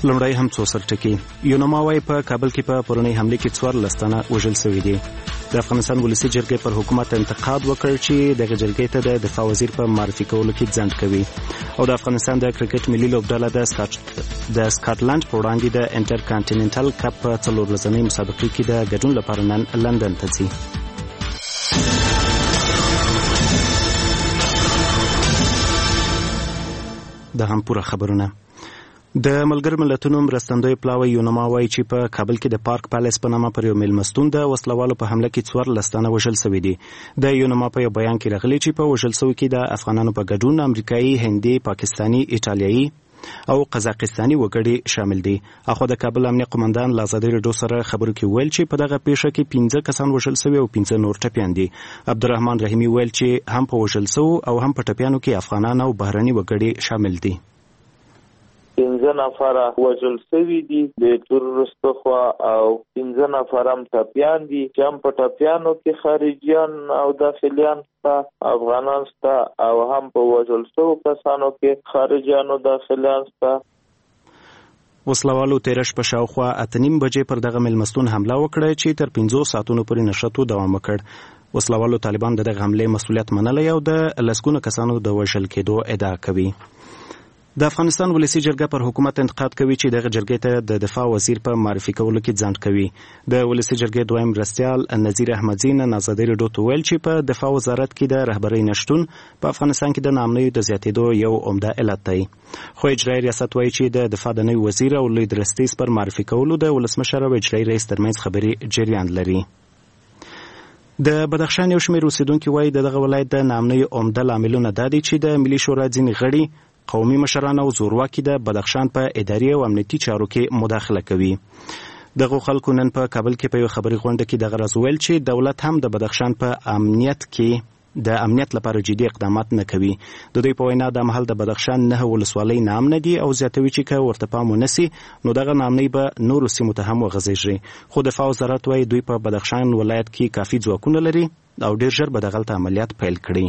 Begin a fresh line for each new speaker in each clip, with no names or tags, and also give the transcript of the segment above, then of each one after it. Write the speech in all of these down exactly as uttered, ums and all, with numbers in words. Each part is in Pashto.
لومړی هم څو سرټکي. یونما وايي په کابل کې په پرونی حمله کې څوارلس تنه وژل شوي دي. د افغانستان ولسي جرګې پر حکومت انتقاد وکړ چې دغه جرګې ته د دفاع وزیر په معرفي کولو کې ځنډ کوي. او د افغانستان د کرکټ ملي لوبډله د سکاټ د سکاټلند په وړاندې د انټر کانټیننټل کپ په څلور ورځنۍ مسابقې کې د ګډون لپاره نن لندن ته ځي. د هم پوره خبرونه. د ملګرو ملتونو مرستندوی پلاوی یونما وايي چې په کابل کې د پارک پیلس په نامه پر یو میلمستون د وسلوالو په حمله کې څوارلس تنه وژل شوي دي. د یونما په یو بیان کې راغلي چې په وژل شوو کې د افغانانو په ګډون امریکایي، هندي، پاکستاني، ایټالیایي او قزاقستاني وګړي شامل دي. اخو د کابل امنیه قومندان له ازادي راډیو سره خبرو کې ویل چې په دغه پیښه کې پنځه کسان وژل شوي او پنځه نور ټپیان دي. عبدالرحمن رحیمي ویل چې هم په وژل شوو او هم په ټپیانو کې افغانان او بهرني وګړي شامل دي.
پنځه نفره وژل شوي دي د تورستو خوا او پنځه نفره هم ټپیان دي چې هم په ټپیانو کې خارجیان او داخلیان شته، افغانان شته او هم په وژل شوو کسانو کې خارجیان او داخلیان شته.
وسلوالو تیره شپه شاوخوا اته نیم بجې پر دغه میلمستون حمله وکړه چې تر پنځو ساعتونو پورې نښتو دوام وکړ. وسلوالو طالبان د دغه حملې مسؤلیت منلی او د لسګونو کسانو د وژل کېدو ادعا کوي. د افغانستان ولسي جرګه پر حکومت انتقاد کوي چې دغه جرګې ته د دفاع وزیر په معرفي کولو کې ځنډ کوي. د ولسي جرګې دویم مرستیال نذیر احمدزي نن ازادي راډیو ته ویل چې په دفاع وزارت کې د رهبرۍ نشتون په افغانستان کې د ناامنیو د زیاتېدو یو عمده علت دی. خو اجرایي ریاست وایي چې د دفاع د نوي وزیر او لوی درستیز پر معرفي کولو د ولسمشر او اجرایي رئیس ترمنځ خبرې جریان لري. د بدخشان یو شمېر اوسیدونکي وایي د دغه ولایت د ناامنیو عمده لاملونه دا دي چې د ملي شورا ځینې غړي، قومي مشران او زورواکي د بدخشان په اداري او امنیتي چارو کې مداخله کوي. دغه خلکو نن په کابل کې په یو خبري غونډه کې دغه راز ویل چې دولت هم د بدخشان په امنیت کې د امنیت لپاره جدي اقدامات نه کوي. د دوی په وینا د مهال د بدخشان نه ولسوالۍ نامنه دي او زیاتوي چې که ورته پام ونسي نو دغه نامنۍ به نورو سیمو ته هم وغځېږي. خو دفاع وزارت وایي دوی په بدخشان ولایت کې کافي ځواکونه لري او ډیر ژر به دغلته عملیات پیل کړي.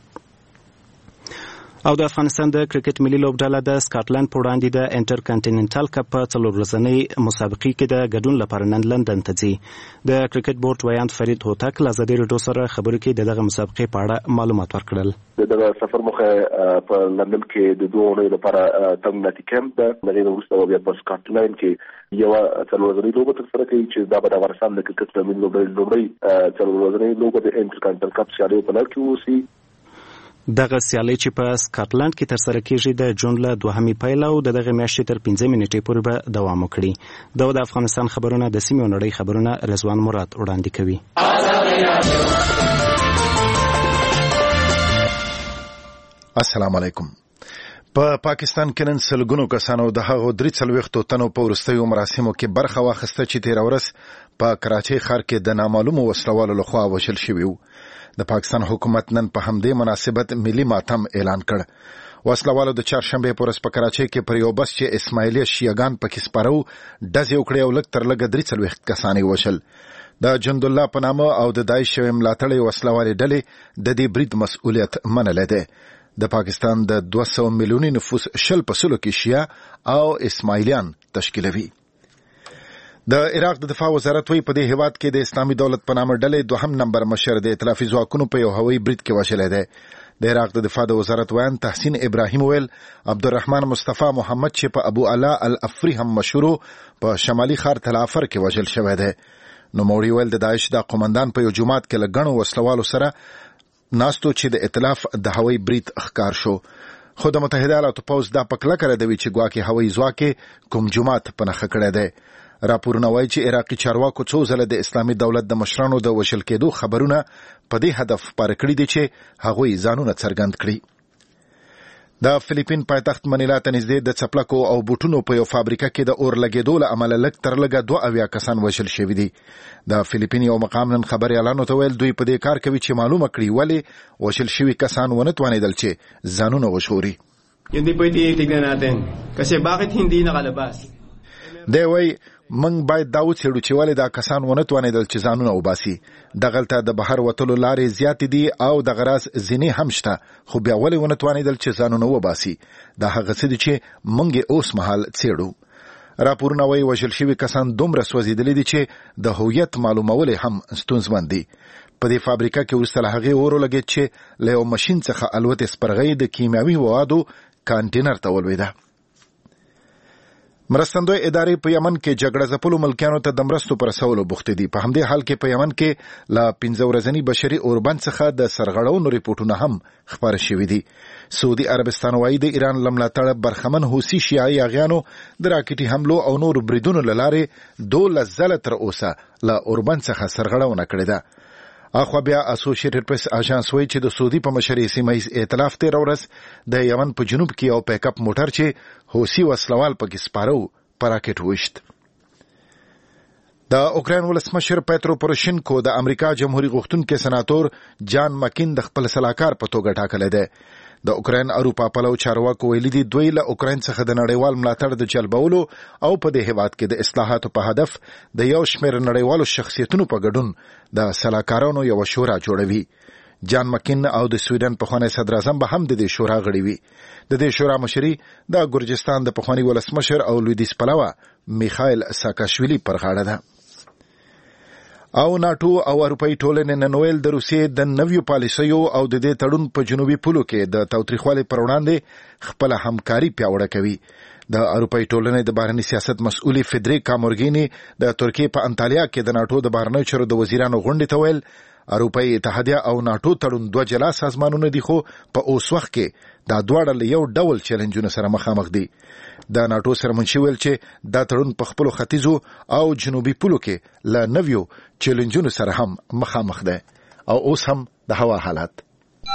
او د افغانستان د کرکټ ملي لوبډله د سکاټلند په وړاندې د انټر کانټیننټل کپ په څلور ورځنۍ مسابقې کې د ګډون لپاره نن لندن ته ځي. د کرکټ بورډ ویاند فرید هوتک له ازادي راډیو سره خبرو کې د دغه مسابقې په اړه معلومات ورکړل.
دغه سفر مخه په لندن کې د دوه اونۍ لپاره تمریناتي کمپ ده. دغه وروسته بیا په سکاټلند کې یو څلور ورځنۍ لوبه ترسره کوي چې دا به د افغانستان د کرکټ ملي لوبډلې څلور ورځنۍ لوبه د انټر کانټیننټل کپ سیالیو په لړ کې ووسي.
دغه سیالي چې په سکاټلند کې ترسره کیږي د جون له دوهمې پیل او د دغه میاشتې تر پنځه منټې پورې به دوام وکړي. دا د افغانستان خبرونه د سیمې او نړۍ خبرونه رضوان مراد وړاندې کوي.
السلام علیکم. په پاکستان کې نن سلګونو کسانو د هغو درې څلوېښتو تنو په وروستیو مراسمو کې برخه واخیسته چې تېره ورځ په کراچۍ ښار کې د نامعلومو وسلوالو لخوا وژل شوي وو. د پاکستان حکومت نن په همدې مناسبت ملي ماتم اعلان کړ. وسلوالو د چهارشنبې په ورځ په کراچۍ کې پر یو بس چې اسماعیلیه شیعهګان پکې سپاره وو ډزې وکړې او لږ تر لږه درې څلوېښت کسان یې وژل. د جندالله په نامه او د داعش شوې ملاتړې وسلوالې ډلې د دې برید مسؤلیت منلی دی. د پاکستان د دوه سوه میلیوني نفوس شل په سلو کې شیعه او اسماعیلیان تشکیلوي. د عراق د دفاع وزارت وی په دې هیواد کې د اسلامي دولت په نامه ډلې دوهم نمبر مشر د ائتلافي ځواکونو په یو هوایي برید کې وژلی دی. د عراق د دفاع د وزارت ویان تحسین ابراهیم ویل عبدالرحمن مصطفی محمد چې په ابو علا الافری هم مشهور په شمالي ښار تل افر کې وژل شوی دی. نوموړي ویل د داعش د قومندان په یو جومات کې له ګڼو وسلوالو سره ناستو چې د ائتلاف د هوایي برید ښکار شو. خو د متحده ایالاتو پوځ دا په کلکه ردوي چې ګواکې هوایي ځواک کوم جومات په نښه کړی دی. راپورونه وایي چې عراقي چارواکو څو ځله د اسلامي دولت د مشرانو د وژل کېدو خبرونه په دې هدف خپاره کړي دي چې هغوی ځانونه څرګند کړي. د فلیپین پایتخت منیلا ته نږدې د څپلکو او بوټونو په یو فابریکه کې د اور لګېدو له امله لږ تر لږه دوه اویا کسان وژل شوي دي. د فلیپین یو مقام نن خبریالانو ته ویل دوی په دې کار کوي چې معلومه کړي ولې وژل شوي کسان ونه توانېدل چې ځانونه وژغوري. دی وایي موږ باید دا وڅېړو چې ولې دا کسان ونه توانېدل چې ځانونه وباسي. دغلته د بهر وتلو لارې زیاتې دي او دغه راز ځینې هم شته، خو بیا ولې ونه توانېدل چې ځانونه وباسي. دا هغه څه دي چې موږ یې اوس مهال څېړو. راپورونه وايي وژل شوي کسان دومره سوځېدلي دي چې د هویت معلومول هم ستونزمن دي. په دې فابریکه کې وروسته له هغې اور ولګېد چې له یو ماشین څخه الوتې سپرغۍ د کیمیاوي موادو کانټینر ته ولوېده. مرستندوی ادارې په یمن کې جګړه ځپلو ملکیانو ته د مرستو په رسولو بوختې دي. په همدې حال کې په یمن کې له پنځه ورځني بشري اوربند څخه د سرغړونو ریپورټونه هم خپاره شوي دي. سعودي عربستان وايي د ایران له ملاتړه برخمن حوثي شیعي اغیانو د راکټي حملو او نورو بریدونو له لارې دولس ځله تر اوسه له اوربند څخه سرغړونه کړې ده. اخوا بیا اسوسییټډ پریس اژانس وایي چې د سعودي په مشرۍ سیمه ییز ائتلاف تېره ورځ د یمن په جنوب کې یو پیک اپ موټر چې حوثي وسلوال پکې سپاره و په راکټ وویشت. د اوکراین ولسمشر پیترو پوروشینکو د امریکا جمهوریت غوښتونکي سناتور جان مکین د خپل سلاکار په توګه ټاکلی دی. د اوکراین اروپا پلو چارواکو ویلي دي دوی له اوکراین څخه د نړیوال ملاتړ د جلبولو او په دې هیواد کې د اصلاحاتو په هدف د یو شمېر نړیوالو شخصیتونو په ګډون د سلاکارانو یو شورا جوړوي. جان مکین او د سویډن پخوانی صدر اعظم به هم د دې شورا غړي وي. د دې شورا مشري د ګورجستان د پخوانی ولسمشر او لویدیځ پلوه میخایل ساکاشویلی پر غاړه ده. او ناتو او اروپאי ټولنې نن ویل د روسیې د نویو پالیسیو او د دې تړون په جنوبي پولو کې د تاوتریخوالي پر وړاندې خپل همکاري پیاوړه کوي. د اروپאי ټولنې د بهرني سیاست مسؤلي فدریکا مورګینی د ترکیې په انطالیا کې د ناتو د بهرنیو چارو د وزیرانو غونډې ته ویل اروپאי اتحادیه او ناتو تړون دوه جلا سازمانونه دي، خو په اوس وخت کې دا دواړه له یو ډول چیلنجونو سره مخامخ دي. د ناتو سرمنشي ویل چې دا تړون په خپل ختیځو او جنوبي پولو کې له نویو چیلنجونو سره هم مخامخ ده. او اوس هم د هوا حالات.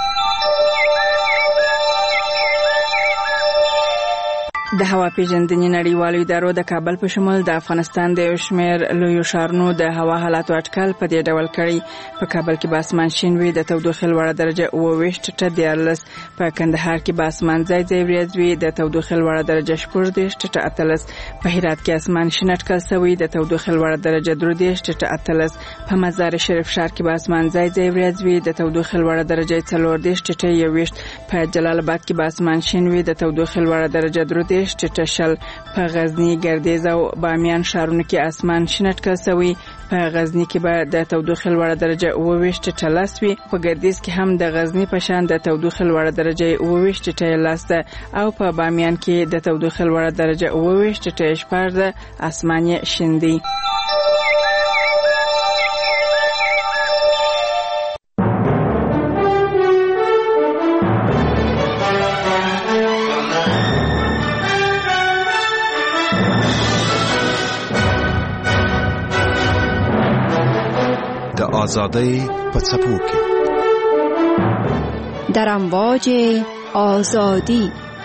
د هوا پیژندنې نړیوالو ادارو د کابل په شمول د افغانستان د یو شمېر لویو ښارونو د هوا حالاتو اټکل په دې ډول کړی. په کابل کې به اسمان شین وي، د تودوخې لوړه درجه اوه ویشت ټټه دیارلس. په کندهار کې به اسمان ځای ځای وریځ وي، د تودوخې لوړه درجه شپږ دېرش ټټه اتلس. په هرات کې اسمان شین اټکل شوی، د تودوخې لوړه درجه درې دېرش ټټه اتلس. په مزار شریف ښار کې به اسمان ځای ځای وریځ وي، د تودوخې لوړه درجه څلور دېرش ټټه یوویشت. په جلال آباد کې به اسمان شین وي، د تودوخې لوړه درجه درې ټټه شل. په غزنی، ګردیز او بامیان ښارونو کې اسمان شین اټکل شوی. په غزنی کې به د تودوخې لوړه درجه اوه ویشت ټټه لس وي. په ګردیز کې هم د غزنی په شان د تودوخې لوړه درجه اوه ویشت ټټه لس ده او په بامیان کې د تودوخې لوړه درجه اوه ویشت ټټه شپږ ده. اسمان یې شین دی.
آزادی په څپو کې
در امواج آزادی.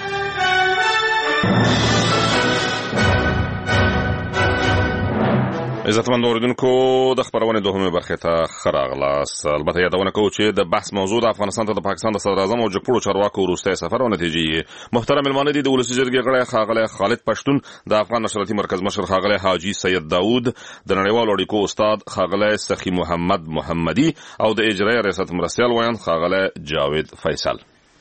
عزتمن اوریدونکو، د خبرونې دوهمه برخه ته ښه راغلاست. البته یادونه کوو چې د بحث موضوع د افغانستان ته د پاکستان د صدر اعظم او جګپوړو چارواکو وروستی سفر او نتیجې. محترم مېلمانه دي د ولسي جرګې غړی ښاغلی خالد پښتون، د افغان نشراتي مرکز مشر ښاغلی حاجي سید داود، د نړیوالو اړیکو استاد ښاغلی سخي محمد محمدي او د اجرایي ریاست مرستیال ویاند ښاغلی جاوید فیصل.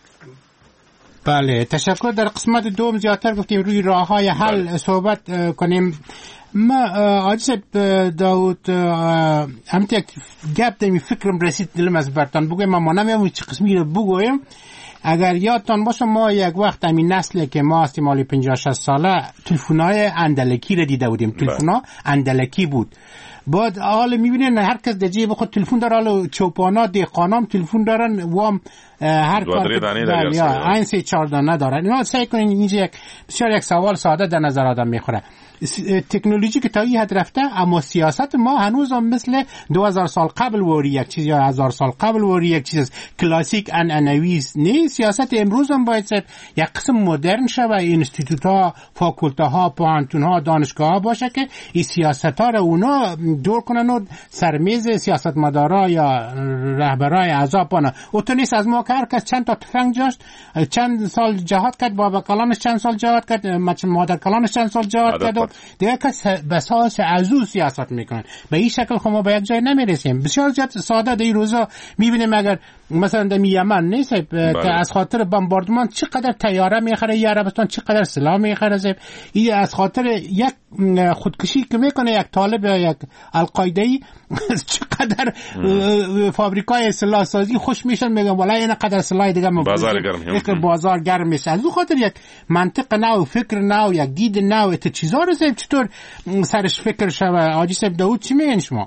بله، تشکر. در قسمت دوم زیادتر گفتیم روی راه‌های حل صحبت کنیم. ما آجی داود هم تک گپ دمی فکرم رسید دلم از برتان بگویم. ما نمیم چه قسمی رو بگویم. اگر یادتان باشه ما یک وقت همین نسل که ما هستیم مالی پنجاه شصت ساله تلفن‌های اندلکی رو دیده بودیم. تلفن‌ها اندلکی بود. بعد حالا میبینین هر کس در جیب خود تلفن داره، حالا چوپانا دهقانام تلفن دارن وام هر کار داره یا این سه چهار دانه دارن. اینا سعی کنین اینجا یک بسیار یک سوال ساده در نظر آدم میخوره. تکنولوژی که تا این حد رفته، اما سیاست ما هنوز هم مثل دو هزار سال قبل وری یک چیز یا هزار سال قبل وری یک چیز کلاسیک انعنویز نه. سیاست امروز هم باید یک قسم مدرن شه و اینستیتوت ها، فاکولته ها، پوهنتون ها، دانشگاه ها باشه که این سیاست ها رو اونا دور کنن و سرمیز سیاست مدارا یا رهبرای احزاب بانه. اوتو نیست از ما که هر کس چند تا تفنگ جاشت، چند سال جهاد کرد، بابا کلانش چند سال جهاد کرد، مادر کلانش چند سال جهاد کرد، دیگه کس به اساس از او سیاست میکنن. به این شکل خب ما به یک جای نمیرسیم. بسیار زیاد ساده در این روزا میبینیم اگر مثلا در یمن نیست که از خاطر بمباردمان چقدر طیاره میخره یا عربستان چقدر سلاح میخره، این از خاطر یک خودکشی که میکنه یک طالب یا یک القاعده‌ای چقدر فابریکای سلاح سازی خوش میشن، میگن والا این قدر سلاح دیگه
بازار گرم
یک بازار گرم میشه. از اون خاطر یک منطق نو، فکر نو، یک دید نو، ات چیزا رو صاحب چطور سرش فکر شوه. حاجی صاحب داود چی میگن شما؟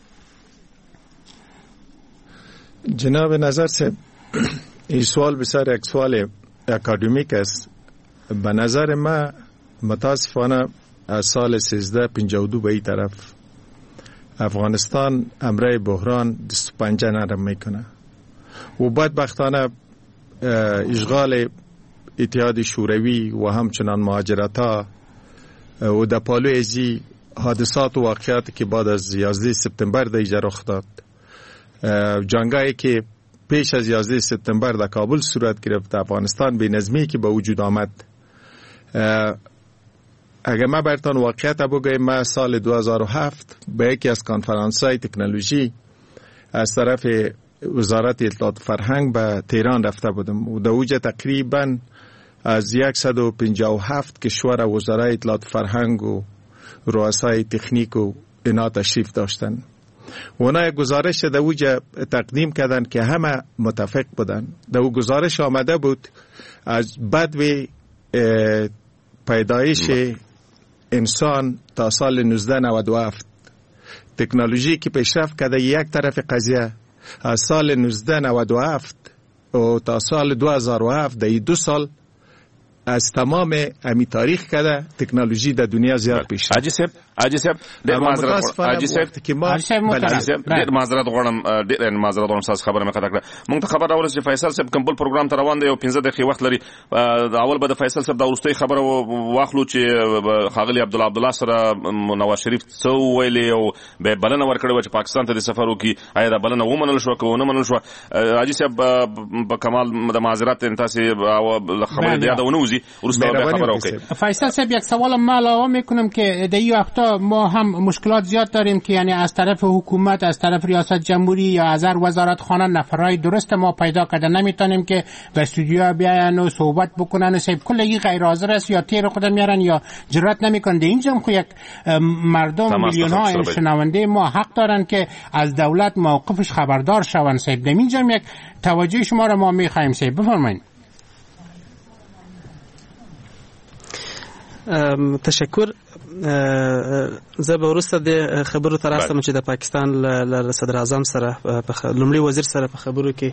جناب نظر صاحب این سوال بسیار یک سوال اکادمیک است. به نظر ما متاسفانه از سال سیزده پنجاه و دو به این طرف افغانستان امره بحران دست پنجه نرم میکنه و بدبختانه اشغال اتحاد شوروی و همچنان مهاجرت ها و در پالوی ازی حادثات و واقعاتی که بعد از یازده سپتامبر در ایجا رخ داد، جنگایی که پیش از یازده سپتامبر در کابل صورت گرفت، افغانستان به نظمی که به وجود آمد. اگر ما برتان واقعیت بگویم، ما سال دو هزار و هفت به یکی از کنفرانس های تکنولوژی از طرف وزارت اطلاعات فرهنگ به تهران رفته بودم و در اوجه تقریبا از صد و پنجاه و هفت کشور وزرای اطلاعات فرهنگ و رؤسای تکنیک و اینا تشریف داشتن. اونا گزارش در اوجه تقدیم کردن که همه متفق بودن. در او گزارش آمده بود از بدو پیدایش انسان تا سال نوزده نود و هفت تکنولوژی که پیشرفت کرده یک طرف قضیه، از سال نوزده نود و هفت و تا سال دو هزار و هفت در دو سال از تمام امی تاریخ کرده تکنولوژی در دنیا زیاد پیش رفت.
حاجی صاحب حاجی صاحب ډېر معذرت حاجی صاحب ډېر معذرت غواړم ډېر معذرت غواړم تاسو خبره مې قطع کړه. موږ ته خبر راورسېده چې فیصل صاحب کوم بل پروګرام ته روان دی او پنځه دقیقې وخت لري. اول به د فیصل صاحب د وروستۍ خبره واخلو چې ښاغلي عبدالله عبدالله سره نواز شریف څه وویلې او به بلنه ورکړې وه چې پاکستان ته د سفر وکړي. آیا دا بلنه ومنل شوه که ونه منل شوه؟ حاجي صاحب په کمال د معذرت تاسې خبرې د یاده ونه وځي وروسته بیا خبره وکړئ.
فیصل صاحب یک سوال ما علاوه میکنم که در این وقتا ما هم مشکلات زیاد داریم که یعنی از طرف حکومت، از طرف ریاست جمهوری یا از هر وزارت خانه نفرای درست ما پیدا کرده نمیتونیم که به استودیو بیاین و صحبت بکنن و صاحب کلگی غیر حاضر است یا تیر خود میارن یا جرأت نمیکنن. اینجا خو یک مردم میلیون ها شنونده ما حق دارن که از دولت موقفش خبردار شون. صاحب در اینجا یک توجه شما را ما میخوایم. صاحب بفرمایید.
تشکر. زه به وروسته د خبرو تر راستم چې د پاکستان له صدر اعظم سره لومړي وزیر سره په خبرو کې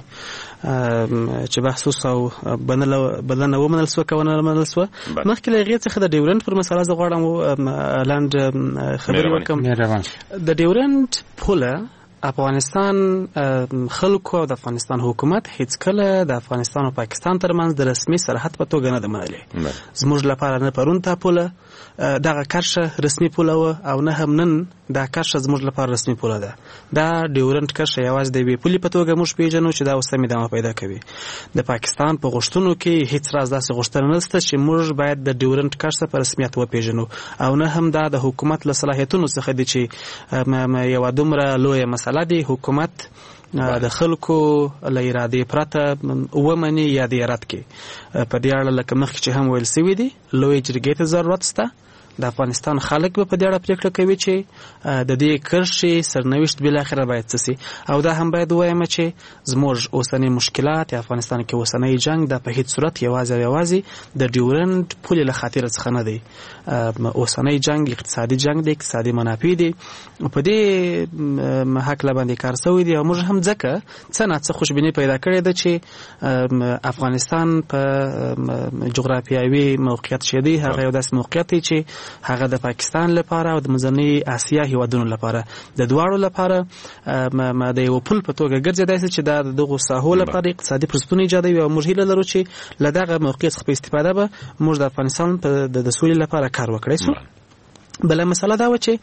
چې بحث وسو بلنه ومنل سو که ونه منل سو. مخکې له هغې څخه د ډیورنډ پر مسله زه غواړم لاند خبرې وکړم. د ډیورنډ پوله افغانستان خلکو او د افغانستان حکومت هیڅ کله د افغانستان او پاکستان ترمنځ د رسمي سرحد په توګه نه ده منلې. زموږ لپاره نه پرون تا پوله دغه کرښه رسمي پوله وه او نه هم نن دا کرښه زموږ لپاره رسمي پوله ده. دا ډیورنډ کرښه یوازې د یوې پولې په توګه موږ پېژنو چې دا اوس هم ادامه پیدا کوي. د پاکستان په غوښتنو کې هیڅ راز داسې غوښتنه نشته چې موږ باید د ډیورنډ کرښه په رسمیت وپېژنو او نه هم دا د حکومت له صلاحیتونو څخه دي چې یوه دومره لویه مسله دی حکومت د خلکو له ارادې پرته ومني یا د رد کړي. په دې اړه لکه مخکې چې هم ویل سوي دي لویې جرګې ته ضرورت شته. د افغانستان خلک به په دې اړه پرېکړه کوي چې د دې کرښې سرنوشت بالاخره باید څه سي. او دا هم باید ووایم چې زموږ اوسنۍ مشکلات یا افغانستان کې اوسنۍ جنګ دا په هیڅ صورت یوازې او یوازې د ډیورنډ پولې له خاطره څخه نه دی. اوسنۍ جنګ اقتصادي جنګ دی، اقتصادي منافع دي، په دې هکله باندې کار شوی دی او موږ هم ځکه څه نه څه خوشبیني پیدا کړې ده چې افغانستان په جغرافیاوي موقعیت چې دی هغه یو داسې موقعیت دی چې هغه د پاکستان لپاره او د منځنۍ اسیا هیوادونو لپاره د دواړو لپاره د یو پل په توګه ګرځېدای شي چې دا د دغو ساحو لپاره اقتصادي فرصتونه ایجادوي او موږ هیله لرو چې له دغه موقعیت څخه په استفاده به موږ د افغانستان د سولې لپاره کار وکړی سو. بله مسله دا و چې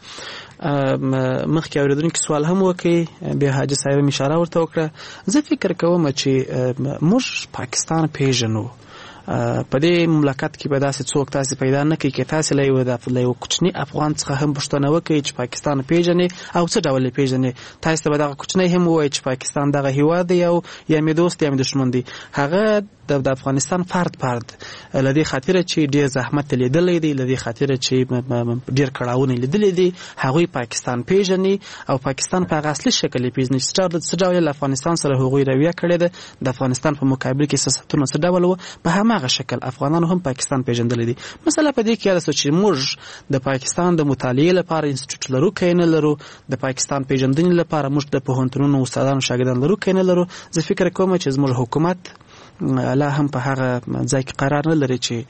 مخکې اورېدونکي سوال هم وکړي، بیا حاجي صاحب هم اشاره ورته وکړه. زه فکر کوم چې موږ پاکستان پیژنو په دې مملکت کې به داسې څوک تاسو پیدا نه کوي چې تاسو له یو د یو کوچني افغان څخه هم پوښتنه وکړي چې پاکستان پیژنې او څه ډول پیژنې. تاسو به دغه کوچنی هم وایي چې پاکستان دغه هیواد دی او یا می دوست یا می دشمن دی. هغه د افغانستان فرد فرد لدی خاطر چې ډیر زحمت لیدلې دي، لدی خاطر چې ډیر کړهونه لیدلې دي، هغوی پاکستان پیژني او پاکستان په اصلي شکل پیژني. چې ډول افغانستان سره هغوی رویه کړې ده د افغانستان په مقابل کې سیاستونه څه ډول و، په هماغه شکل افغانانو هم پاکستان پیژندل دي. مثلا په دې کې راځي چې موږ د پاکستان د مطالعې لپاره انسټیټیوټ لرو کینه لرو، د پاکستان پیژندنې لپاره موږ د پوهنتونونو استادانو شاګردان لرو کینه لرو. زه فکر کوم چې زموږ حکومت لا هم په هغه ځای کې قرار نه لري چې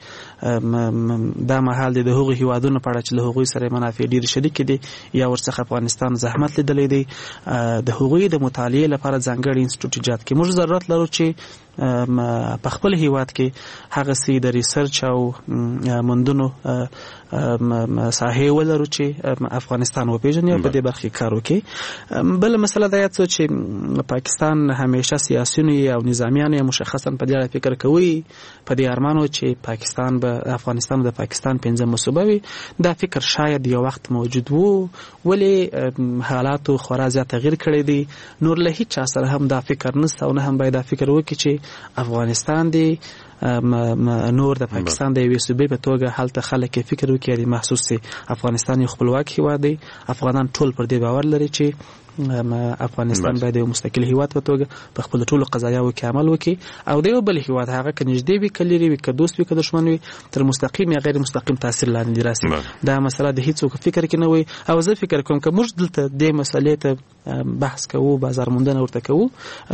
دا مهال د هغو هیوادونو په اړه چې له هغوی سره منافع ډېرې شریکې دي یا ورڅخه افغانستان زحمت لیدلی دی، د هغوی د مطالعې لپاره ځانګړي انسټیټیوټ ایجاد کړي. موږ ضرورت لرو چې په خپل هیواد کې هغه سي د ریسرچ او موندنو ساحې ولرو چې افغانستان وپیژني او په دې برخه کې کار وکړي. بل مسله دا یاد چې پاکستان همیشه سیاسيون او نظامیان مشخصا په دې اړه فکر کوي، په دې ارمانو چې پاکستان به افغانستان د پاکستان پنځم صوبه وي. دا فکر شاید یو وخت موجود وو، ولی حالات خورا زیات تغییر کړی دي. نور له هیڅ چا سره هم دا فکر نشته او نه هم باید دا فکر وکړي چې افغانستان دی نور د پاکستان د یوې صوبې په توګه هلته خلک فکر وکړي محسوس سي افغانستان یو خپلواک هیواد دی. افغانان ټول پر دې باور لري چې افغانستان باید یو مستقل هیواد په توګه په خپل ټولو قضایاو کې عمل وکړي او د یو بل هیواد هغه که نږدې وي که لرې وي که دوست وي که دښمن وي تر مستقیم یا غیر مستقیم تاثیر لاندې راسي. دا مسله د هیڅوک فکر کې نه وي او زه فکر کوم که موږ دلته دې مسلې ته بحث کوو، بازار موندنه ورته کوو،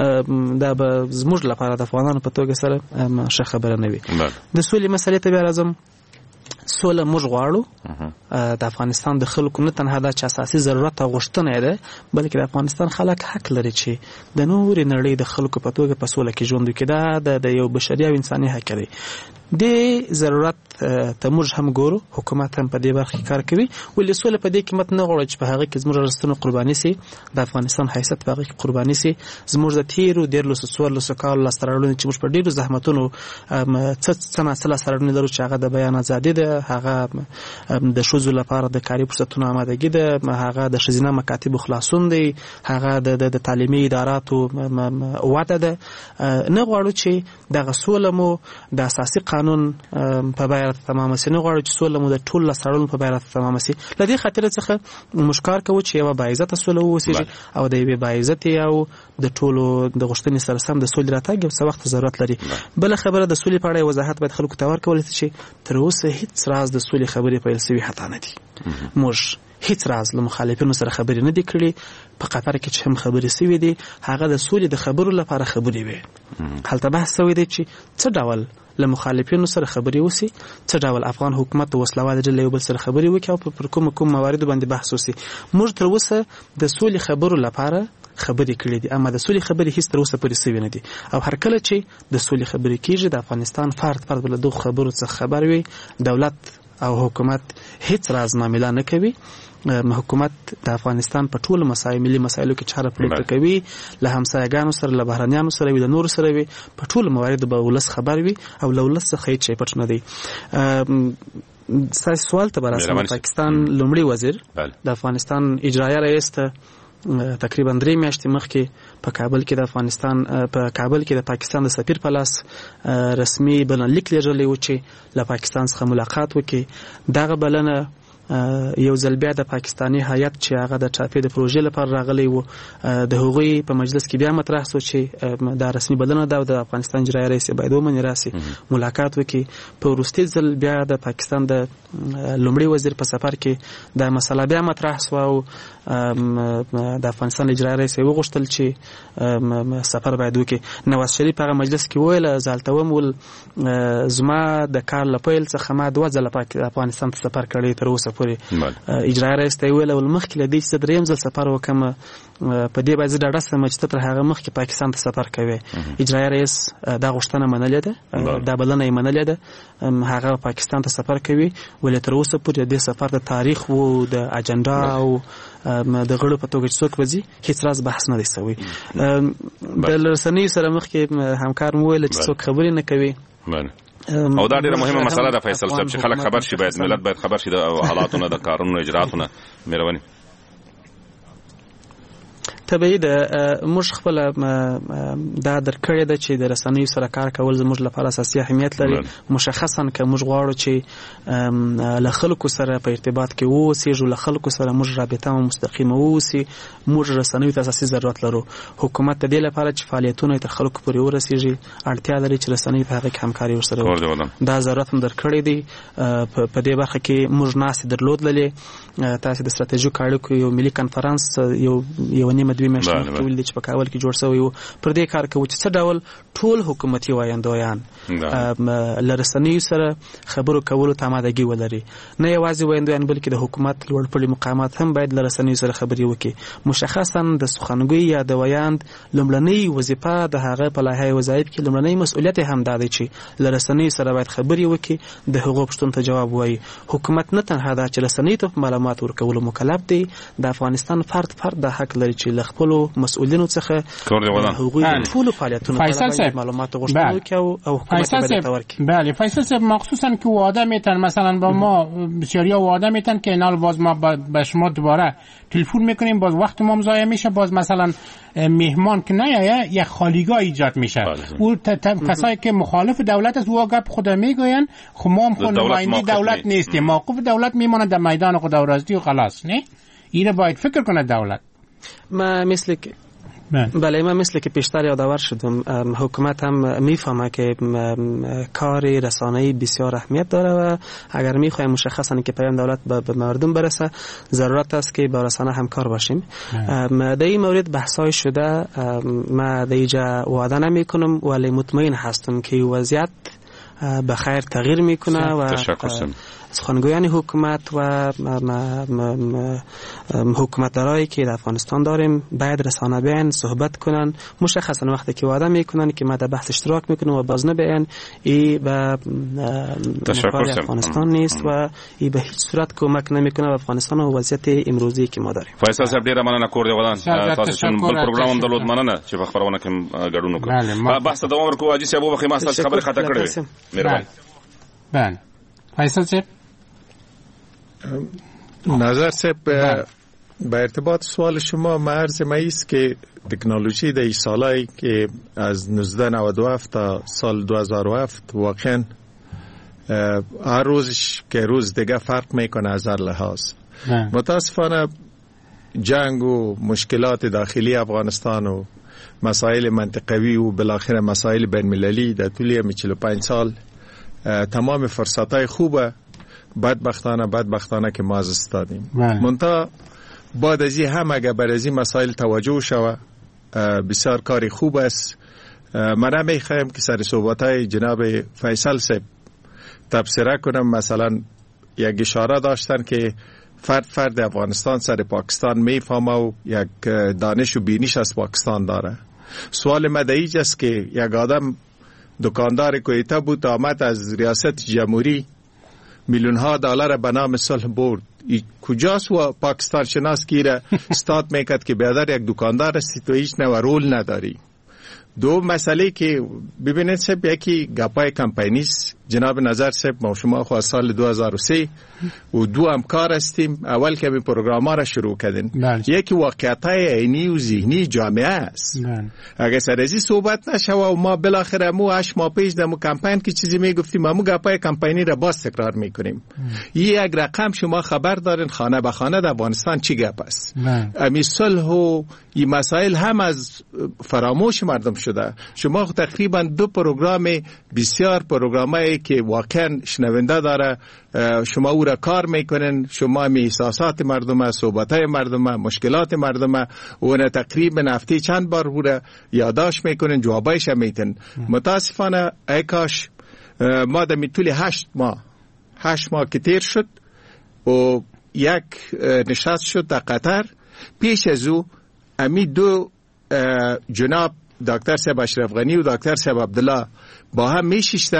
دا به زموږ لپاره د افغانانو په توګه سره ښه خبره نه وي. د سولې مسلې ته بیا راځم. سوله موږ غواړو. د افغانستان د خلکو نه تنها دا چې اساسي ضرورت او غوښتنه ده، بلکې د افغانستان خلک حق لري چې د نورې نړۍ د خلکو په توګه په سوله کې ژوند وکړي. دا د یو بشري او انساني حق دی. د ضرورت ته موږ هم ګورو، حکومت هم په دې برخه کې کار کوي، ولې سوله په دې قیمت نه غواړي چې په هغه کې زموږ رستنو قرباني سي، د افغانستان حیثیت په هغه کې قرباني سي. زموږ د تیرو دیرلسو څوارلسو کالو لاسته راوړنې چې موږ په ډېرو زحمتونو څه څه ناڅه لاسته راوړنې لرو چې هغه د بیان ازادي ده، هغه د ښځو لپاره د کاري فرصتونو آمادګي ده، هغه د ښځینه مکاتبو خلاصون دی، هغه د تعلیمي اداراتو وده ده. نه غواړو چې دغه سوله مو د اساسي قانون په بیه تمام سي، نه غواړو چې سوله مو د ټول لاسته راوړنو په بیه تمام سي. له دې خاطر څخه موږ کار کوو چې یوه باعزته سوله واوسېږي او د یوې باعزتې او د ټولو د غوښتنې سره سم د سولې راتګ یو څه وخت ضرورت لري. بله خبره د سولې په اړه وضاحت باید خلکو ته ورکول شي چې تر اوسه هیڅ راز د سولې خبرې پیل شوي حتی نه دي. موږ هیڅ راز له مخالفینو سره خبرې نه دي کړې. په قطر کې چې هم خبرې شوي دي هغه د سولې د خبرو لپاره خبرې وي. هلته بحث شوی دی چې څه ډول له مخالفینو سره خبرې وسی، څه ډول افغان حکومت د وسلوال ډلې یو بل سره خبرې وکړي او پر کوم کوم موارد باندې بحث وسی. موږ تر اوسه د سولې خبرو لپاره خبرې کړې دي، اما د سولې خبرې هیڅ تر اوسه پورې شوې نه دي. او هر کله چې د سولې خبرې کیږي د افغانستان فرد فرد له دغو خبرو څخه خبر وي، دولت او حکومت هیڅ راز معامله نه کوي. حکومت د افغانستان په ټولو مسایل ملي مسایلو کې چاره پریکړه کوي، له همسایګانو سره، له بهرنیانو سره وي، له نورو سره وي، په ټولو مواردو به ولس خبر وي او له ولس څخه هیڅ شی پټ نه دی. ستاسو سوال ته برسم. پاکستان لومړي وزیر د افغانستان اجرایه رئیس ته تقریبا درې میاشتې مخکې په کابل کې د افغانستان په کابل کې د پاکستان د سفیر په لاس رسمي بلنلیک لیږلی و چې له پاکستان څخه ملاقات وکړي. دغه بلنه یو ځل بیا د پاکستاني هیئت چې هغه د ټاپې د پروژې لپاره راغلی و د هغوی په مجلس کې بیا مطرح شو چې دا رسمي بلنه ده او د افغانستان اجرایه رئیس باید ومني راسي ملاقات وکړي. په وروستي ځل بیا د پاکستان د لومړي وزیر په سفر کې دا مسله بیا مطرح شوه او د افغانستان اجرایه رئیس وغوښتل چې سفر باید وکړي. نواز شریف هغه مجلس کې وویل زه هلته وم ول زما د کار له پیل څخه ما دوه ځله افغانستان ته سفر کړی تر اوسه پورې. اجرایه رئیس ته یې ویل ول مخکې له دې چې زه درېیم ځل سفر وکړم په دې باید زه ډاډه شم چې ته تر هغه مخکې پاکستان ته سفر کوې. اجرایه رئیس دا غوښتنه منلې ده، دا بلنه یې منلې ده، هغه پاکستان ته سفر کوي، ولې تر اوسه پورې د دې سفر د تاریخ و د اجنډا او د غړو په توګه چې څوک وځي هیڅ راز بحث نه دی شوی. د رسنیو سره مخکې همکار مو ویل چې څوک خبرې نه کوي
او دا ډیره مهمه مسله ده فیصل صاحب چې خلک خبر شي، باید ملت باید خبر شي د حالاتونو د کارونو اجراتونو. مهرباني.
طبیعي ده موږ خپل دا درکړې ده چې د رسنیو سره کار کول زموږ لپاره اساسي اهمیت لري، مشخصا که موږ غواړو چې له خلکو سره په ارتباط کې واوسېږو، له خلکو سره موږ رابطه مستقیمه واوسي، موږ رسنیو ته اساسي ضرورت لرو. حکومت د دې لپاره چې فعالیتونه تر خلکو پورې ورسېږي اړتیا لري چې رسنیو په هغه کې همکاري ورسره وکړي. دا ضرورت هم درکړی دی. په دې برخه کې موږ ناستې درلودلې، تاسې د ستراتیژیکو اړیکو یو ملي کنفرانس یو یو نیمه دوی میاشتې مخکې ولیدل چې په کابل کې جوړ شوی و. پر دې کار کوو چې څه ډول ټول حکومتي وایندویان له رسنیو سره خبرو کولو ته آمادګي ولري. نه یوازې وایندویان بلکې د حکومت لوړپوړي مقامات هم باید له رسنیو سره خبرې وکړي. مشخصا د سخنګوی یا د ویاند لومړنۍ وظیفه د هغه په لایحه وظایف کې لومړنۍ مسؤلیت هم دا دی چې له رسنیو سره باید خبرې وکړي، د هغو پوښتنو ته جواب ووایي. حکومت نه تنها دا چې رسنیو ته معلومات ورکولو مکلف دی، د افغانستان فرد فرد د حق لري چې له خپلو مسؤلینو څخه هغوی د ټولو فعالیتونو په اړه معلومات غوښتنه وکړي او حکومت باید ورکړي.
بله فیصل صاحب، مخصوصا که وعده میتن مثلا با ما بسیاریا وعده میتن که اینال باز ما به شما دوباره تلفن میکنیم، باز وقت ما ضایع میشه، باز مثلا مهمان که نیایه یک خالیگاه ایجاد میشه. او کسایی که مخالف دولت است او گپ خود میگوین خب ما هم نماینده دولت نیستیم، موقف دولت میمونه در میدان خودآورازی و خلاص. نه اینو باید فکر کنه دولت.
ما مثل که بله ما مثل که پیشتر یادآور شدم، حکومت هم میفهمه که کار رسانه‌ای بسیار اهمیت داره و اگر میخوایم مشخصا که پیام دولت به مردم برسه ضرورت است که با رسانه همکار باشیم. در این مورد بحثای شده، ما در اینجا وعده نمی کنم ولی مطمئن هستم که وضعیت به خیر تغییر میکنه و سخنگویان حکومت و حکومتدارایی که در افغانستان داریم باید رسانه بیان صحبت کنن، مشخصا وقتی که وعده میکنن که ما در بحث اشتراک میکنم و باز نبیان ای به مفاد افغانستان نیست و ای به هیچ صورت کمک نمیکنه به افغانستان و وضعیت امروزی که ما داریم.
فیصل صاحب ډیره مننه کور دی ودان تاسو چون بل پروګرام هم درلود مننه چې په خبرونه کې ګډون وکړو. بحث ته دوام ورکوو. حاجي صاحب وبخښئ ما ستاسو خبره خطا کړې. مهرباني.
بله فیصل صاحب
نظر صاحب به ارتباط سوال شما مرز ما است که تکنولوژی در این سالایی که از نوزده نود و هفت تا سال دو هزار و هفت واقعا هر روزش که روز دیگه فرق میکنه از هر لحاظ. متاسفانه جنگ و مشکلات داخلی افغانستان و مسائل منطقوی و بالاخره مسائل بین المللی در طول همی چهل و پنج سال تمام فرصتای خوبه بدبختانه بدبختانه که ما از استادیم. منتها بعد از این هم اگر بر از این مسائل توجه شوه بسیار کاری خوب است. من نمیخوایم که سر صحبتای جناب فیصل صاحب تبصره کنم. مثلا یک اشاره داشتن که فرد فرد افغانستان سر پاکستان میفهمه و یک دانش و بینیش از پاکستان داره. سوال مدعیج است که یک آدم دکاندار کویتا بود آمد از ریاست جمهوری میلیون ها دلار به نام صلح برد. کجاست و پاکستان شناس گیره استاد میکرد که بیادر یک دکاندار هستی تو هیچ نوع رول نداری. دو مسئله که ببینید سب یکی گپای کمپینیست. جناب نظر صاحب ما شما خو از سال دو هزار و سه و دو همکار هستیم. اول که این پروگرام ها را شروع کردیم یکی واقعیتای عینی و ذهنی جامعه است. اگر سر ازی صحبت نشه و ما بالاخره مو هشت ماه پیش دمو کمپین که چیزی میگفتیم ما مو گپای کمپینی را باز تکرار میکنیم. یک رقم شما خبر دارین خانه به خانه در افغانستان چی گپ است. امی صلح و این مسائل هم از فراموش مردم شده. شما تقریبا دو پروگرام بسیار پروگرامایی که واقعا شنونده داره شما او را کار میکنن. شما می احساسات مردم، صحبتای مردم، مشکلات مردم اون تقریبا هفته چند بار او را یادداشت میکنن، جوابایش میتن. متاسفانه ای کاش ما در طول هشت ماه هشت ماه که تیر شد و یک نشست شد در قطر. پیش از او امی دو جناب دکتر صاحب اشرف غنی و دکتر صاحب عبدالله با هم میشیشتن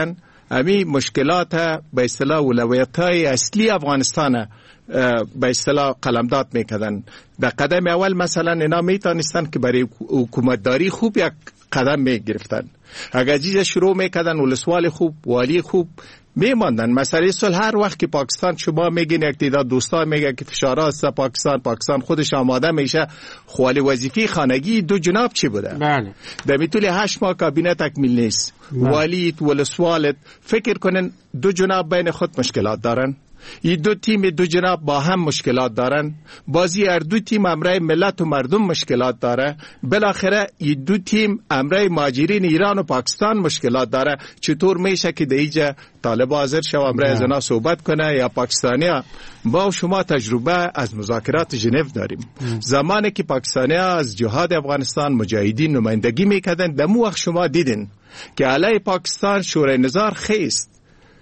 امی مشکلات به اصطلاح اولویت‌های اصلی افغانستان به اصطلاح قلمداد میکردن. به قدم اول مثلا اینا میتونستن که برای حکومتداری خوب یک قدم میگرفتن. اگر چیز شروع میکردن ولسوال خوب، والی خوب میماندن. مسئله صلح هر وقت که پاکستان شما میگین یک تعداد دوستان میگه که فشارها است پاکستان پاکستان خودش آماده میشه، خوالی وظیفه خانگی دو جناب چی بوده؟
بله.
در طول هشت ماه کابینه تکمیل نیست. والیت ولسوالت فکر کنن دو جناب بین خود مشکلات دارن. این دو تیم دو جناب با هم مشکلات دارن. بازی هر دو تیم امرای ملت و مردم مشکلات داره. بالاخره این دو تیم امرای مهاجرین ایران و پاکستان مشکلات داره. چطور میشه که دیگه طالب حاضر شو امرای از اینا صحبت کنه یا پاکستانیا؟ با شما تجربه از مذاکرات ژنو داریم. زمانی که پاکستانیا از جهاد افغانستان مجاهدین نمایندگی میکردن، دمو وقت شما دیدین که علیه پاکستان شورای نظار خیست.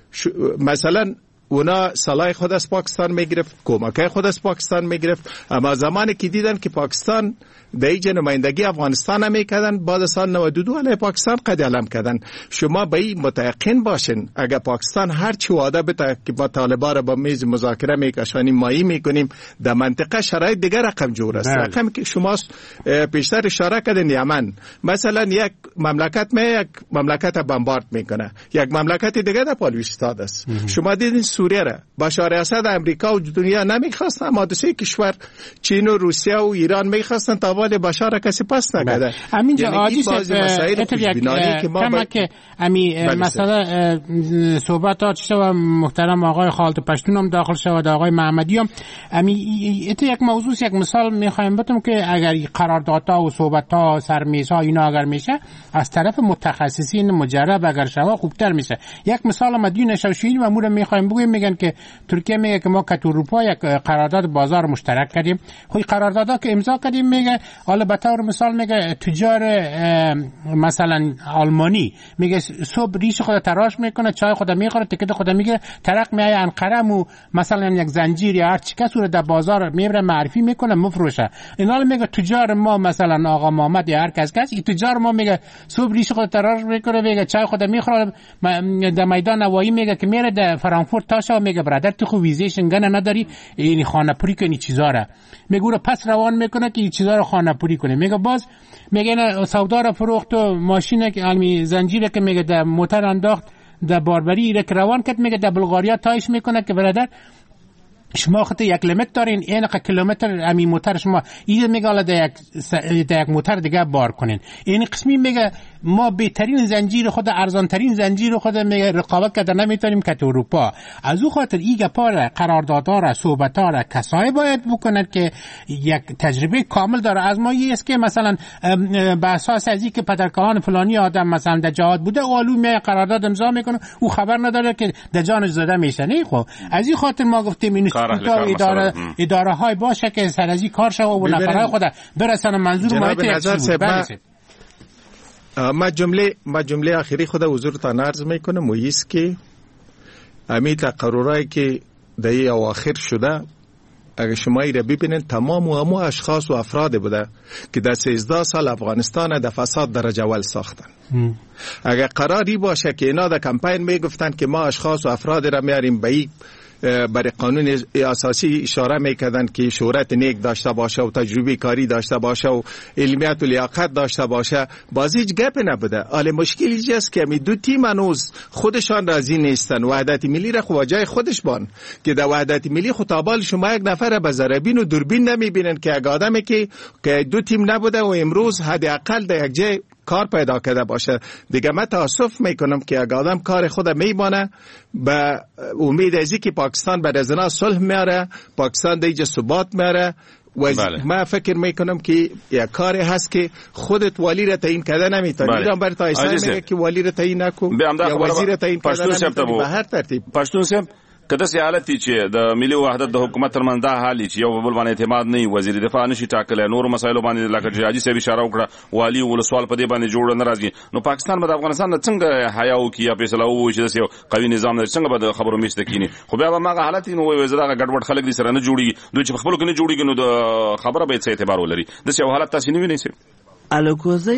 مثلا اونا سلاح خود از پاکستان میگرفت، کمکای خود از پاکستان میگرفت، اما زمانی که دیدن که پاکستان در اینجا نمایندگی افغانستان هم میکردن، بعد سال نود و دو علیه پاکستان قد علم کردن. شما به این متیقن باشین اگر پاکستان هر چی وعده بده که با طالبان را با میز مذاکره میکشانیم مایی میکنیم، در منطقه شرایط دیگر رقم جور است. رقم که شما پیشتر اشاره کردین یمن، مثلا یک مملکت می یک مملکت بمبارد میکنه، یک مملکت دیگر در پالویش استاد است. شما دیدین سوریه را بشار اسد امریکا و دنیا نمیخواستن، اما دو سه کشور چین و روسیه و ایران میخواستن تا ولی بشار کسی پس نکرده.
همین جا عاجی مسائل خوشبینانه که ما با... که امی مثلا صحبتات شو محترم آقای خالد پشتون هم داخل شود، آقای محمدی هم امی ات یک موضوع یک مثال میخوایم بتم که اگر قراردادها و صحبت‌ها سرمیزها اینا اگر میشه از طرف متخصصین مجرب اگر شوا خوبتر میشه. یک مثال مدین شوشین و مورم میخوایم بگویم، میگن که ترکیه میگه که ما که اروپا یک قرارداد بازار مشترک کردیم. خو قراردادها که امضا کردیم میگه حالا به طور مثال میگه تجار مثلا آلمانی میگه صبح ریش خود تراش میکنه، چای خود میخوره، تیکت خود میگیره، طرق میایه انقره و مثلا یک زنجیر یا هر چی کس رو در بازار میبره معرفی میکنه مفروشه. اینا میگه تجار ما مثلا آقا محمد یا هر کس کس این تجار ما میگه صبح ریش خود تراش میکنه، میگه چای خود میخوره در میدان نوایی میگه که میره در فرانکفورت تاشا میگه برادر تو خو ویزه شنگن نداری این خانه پوری کنی چیزا را میگه پس روان میکنه که این چیزا رو خانه پوری کنه. میگه باز میگه نه سودا رو فروخت و ماشین که علمی زنجیره که میگه در موتر انداخت در باربری را که روان کرد، میگه در بلغاریا تایش میکنه که برادر شما خط یک لیمیت دارین، این کیلومتر امی موتر شما این میگه حالا در یک در یک موتر دیگه بار کنین. این قسمی میگه ما بهترین زنجیر خود ارزان ترین زنجیر خود میگه رقابت کرده نمیتونیم که تو اروپا. از او خاطر ایگه پاره قراردادها را صحبت‌ها را کسایی باید بکنند که یک تجربه کامل داره. از ما یه است که مثلا به اساس ازی که پدرکان فلانی آدم مثلا در جهاد بوده اولو می قرارداد امضا میکنه او خبر نداره که در جانش زده میشه. نه خب از این خاطر ما گفتیم این اداره اداره های باشه که سر ازی کار شو و نفرای خود برسن منظور ما
است. ما جمله ما جمله آخری خود حضورتان عرض میکنم و ایست که امی تقررایی که در اواخر شده اگر شما ای را ببینید تمام و همه اشخاص و افراد بوده که در سیزده سال افغانستان در فساد درجه اول ساختن. اگر قراری باشه که اینا در کمپین میگفتن که ما اشخاص و افراد را میاریم به این برای قانون اساسی اشاره میکردن که شهرت نیک داشته باشه و تجربه کاری داشته باشه و علمیت و لیاقت داشته باشه، باز هیچ گپ نبوده. حالا مشکل اینجاست که می دو تیم هنوز خودشان راضی نیستن. وحدت ملی را خو جای خودش بان که در وحدت ملی خطابال شما یک نفر به زربین و دوربین نمیبینن که یک آدمی که که دو تیم نبوده و امروز حداقل در یک جای کار پیدا کرده باشه. دیگه من تاسف میکنم که اگه آدم کار خود میبانه به امید ازی که پاکستان بعد از اینا صلح میاره، پاکستان دیگه ثبات میاره. و بله. من فکر میکنم که یک کاری هست که خودت والی را تعیین کرده نمیتونی. ایران بر تایسان میگه که والی را تعیین نکن یا وزیر را تعیین کرده نمیتونی به هر ترتیب.
پښتون صاحب کده سي حالت چې د ملي وحدت د حکومت ترمنځ دا حالي چې یو بل باندې اعتماد نه وزیر دفاع نشي ټاکل، نور مسایلو باندې لکه جاجي سي اشاره وکړه والی ولسوال په دې باندې جوړ نه راځي. نو پاکستان به د افغانستان نه څنګه حیا او کیا فیصله وو چې د یو قوي نظام نه څنګه به د خبرو میشته کینی. خو بیا به ما حالت نو وې زړه ګډوډ خلک دي سره نه جوړي، دوی چې خپل کې نه جوړيږي نو د خبره به څه اعتبار ولري. د یو حالت تاسو نه وینئ.
الکوزي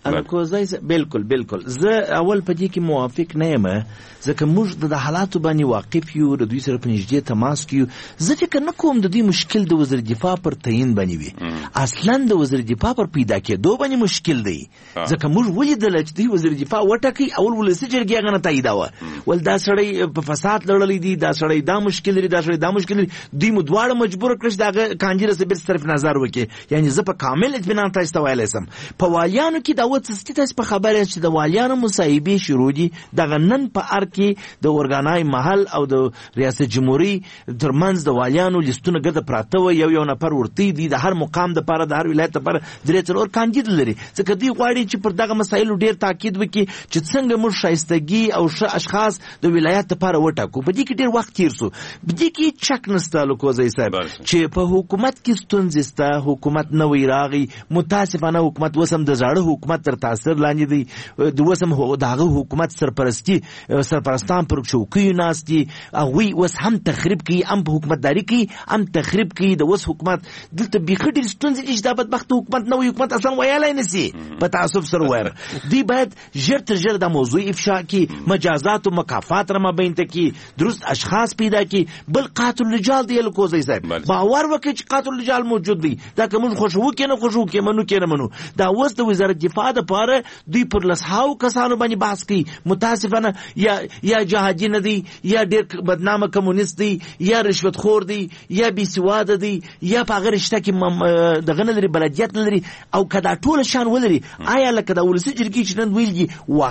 الکوزای بالکل بالکل زه اول په دې کې موافق نه یم ځکه موږ د حالاتو باندې واقف یو د دوی سره په نږدې تماس کې یو زه فکر نه کوم د دې مشکل د وزیر دفاع پر تعیین باندې وي اصلا د وزیر دفاع پر پیدا کېدو باندې مشکل دی ځکه موږ ولیدل چې د وزیر دفاع وټاکي اول ولسی جرګې هغه نه تاییداوه ول دا سړی په فساد لړلی دی دا سړی دا مشکل لري دا سړی دا مشکل لري دوی مو دواړه مجبور کړل چې دا کانجره سره بل طرف نظر وکړي یعنی زه په کامل اطمینان تاسو ته ویلی سم په والیانو کې دا وڅستې تاسو په خبره چې د والیانو مصاحبې شروع دي دغه نن په ار کې د اورګانای محل او د ریاست جمهوریت ترمنځ د والیانو لیستونه ګرځ پراته و یو یو نفر ورتی دي د هر مقام د لپاره د هر ولایت لپاره درې څلور کاندید لري ځکه دوی غواړي چې پر دغه مسایلو ډیر تاکید وکړي چې څنګه موږ شایستګي او ښه اشخاص د ولایت لپاره وټاکو په دې کې ډیر وخت تیر سو په دې کې چک نسته لوکوزای صاحب چې په حکومت کې ستونزې سته حکومت نوې راغی متاسفانه حکومت وسم د زاړه حکومت تر تاثیر لاندې دی د وسم دغه حکومت سرپرستی سرپرستان پر چوکۍ ناست دي هغوی اوس هم تخریب کوي هم په حکومتداري کوي هم تخریب کوي د اوس حکومت دلته بیخي ډېرې ستونزې دي چې دا بدبخت حکومت نوی حکومت اصلا ویلی نه سي په تعصب سره ووایم دوی باید ژر تر ژره دا موضوع افشا کړي مجازات و مکافات را مابین ته کړي درست اشخاص پیدا کړي بل قاتل الرجال دی لکوزی صاحب باور وکړي چې قاتل الرجال موجود دی دا که موږ خوښوو کې نه خوښوو کې منو کې نه منو دا اوس د وزارت دفاع دپاره دوی پر لسهاو کسانو باندې بحث کوي متاسفانه یا یا جهادي نه دی یا ډېر بدنامه کمونیست دی یا رشوتخور دی یا بېسواده دی یا په هغه رشته کې دغه نه لري بلدیت نه لري او که دا ټوله شان ولري آیا لکه د ولسي جرګې چې نن ویل دي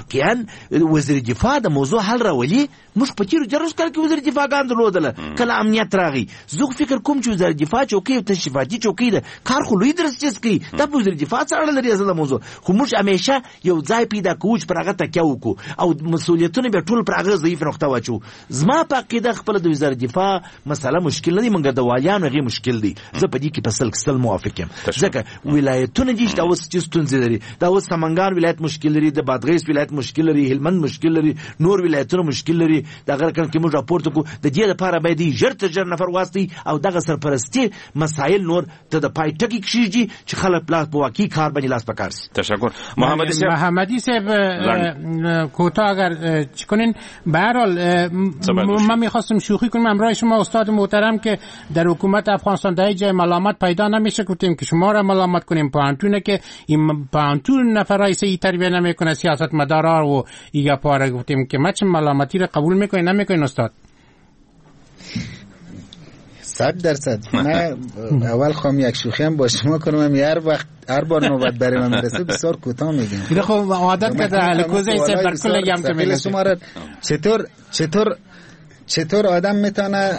واقعا وزیر دفاع د موضوع حل راولي موږ په تېرو دیارلسو کال کې وزیر دفاعګان درلودله کله امنیت راغی زه خو فکر کوم چې وزارت دفاع چوکۍ او تشریفاتي چوکۍ ده کار خو لوی درسچیز کوي دا په وزیر دفاع څه اړه لري اصله موضوع خو موږ همیشه یو ځای پیدا کوو چې پر هغه تکیه وکړو او مسؤلیتونه بیا ټول پر هغه ضعیف نقطه واچو زما په عقیده خپله د وزارت دفاع مسله مشکل نه دی مګر د والیانو هغې مشکل دی زه په دې کې په سل سل موافق یم ځکه ولایتونه دي چې دا اوس چې ستونزې لري دا اوس سمنګان ولایت مشکل لري د بادغیس ولایت مشکل لري هلمند مشکل لري نور ولایتونه مشکل لري دغه رقم کې موږ راپورته کړو د دې لپاره باید ژر تر ژره نفر واستوي او دغه سرپرستي مسایل نور ته د پای ټکي کښېږدي چې خلک په واقعي کار باندې لاس په کار سي
تشکر محمدی صاحب
محمدی صاحب کوتاه اگر چی کنین به هر حال من میخواستم شوخی کنم امرای شما استاد محترم که در حکومت افغانستان در جای ملامت پیدا نمیشه گفتیم که شما را ملامت کنیم پانتونه که این پانتون نفرای سی تربیه نمیکنه سیاست مدارا و ایگا پاره گفتیم که ما چه ملامتی را قبول میکنین نمیکنین استاد
صد درصد من اول خواهم یک شوخی هم با شما کنم هر وقت هر بار نوبت برای من میرسه بسیار کوتاه میگم
خب عادت کرده الکوزه ایسه بر کل گم که میگه
شما را چطور چطور چطور آدم میتونه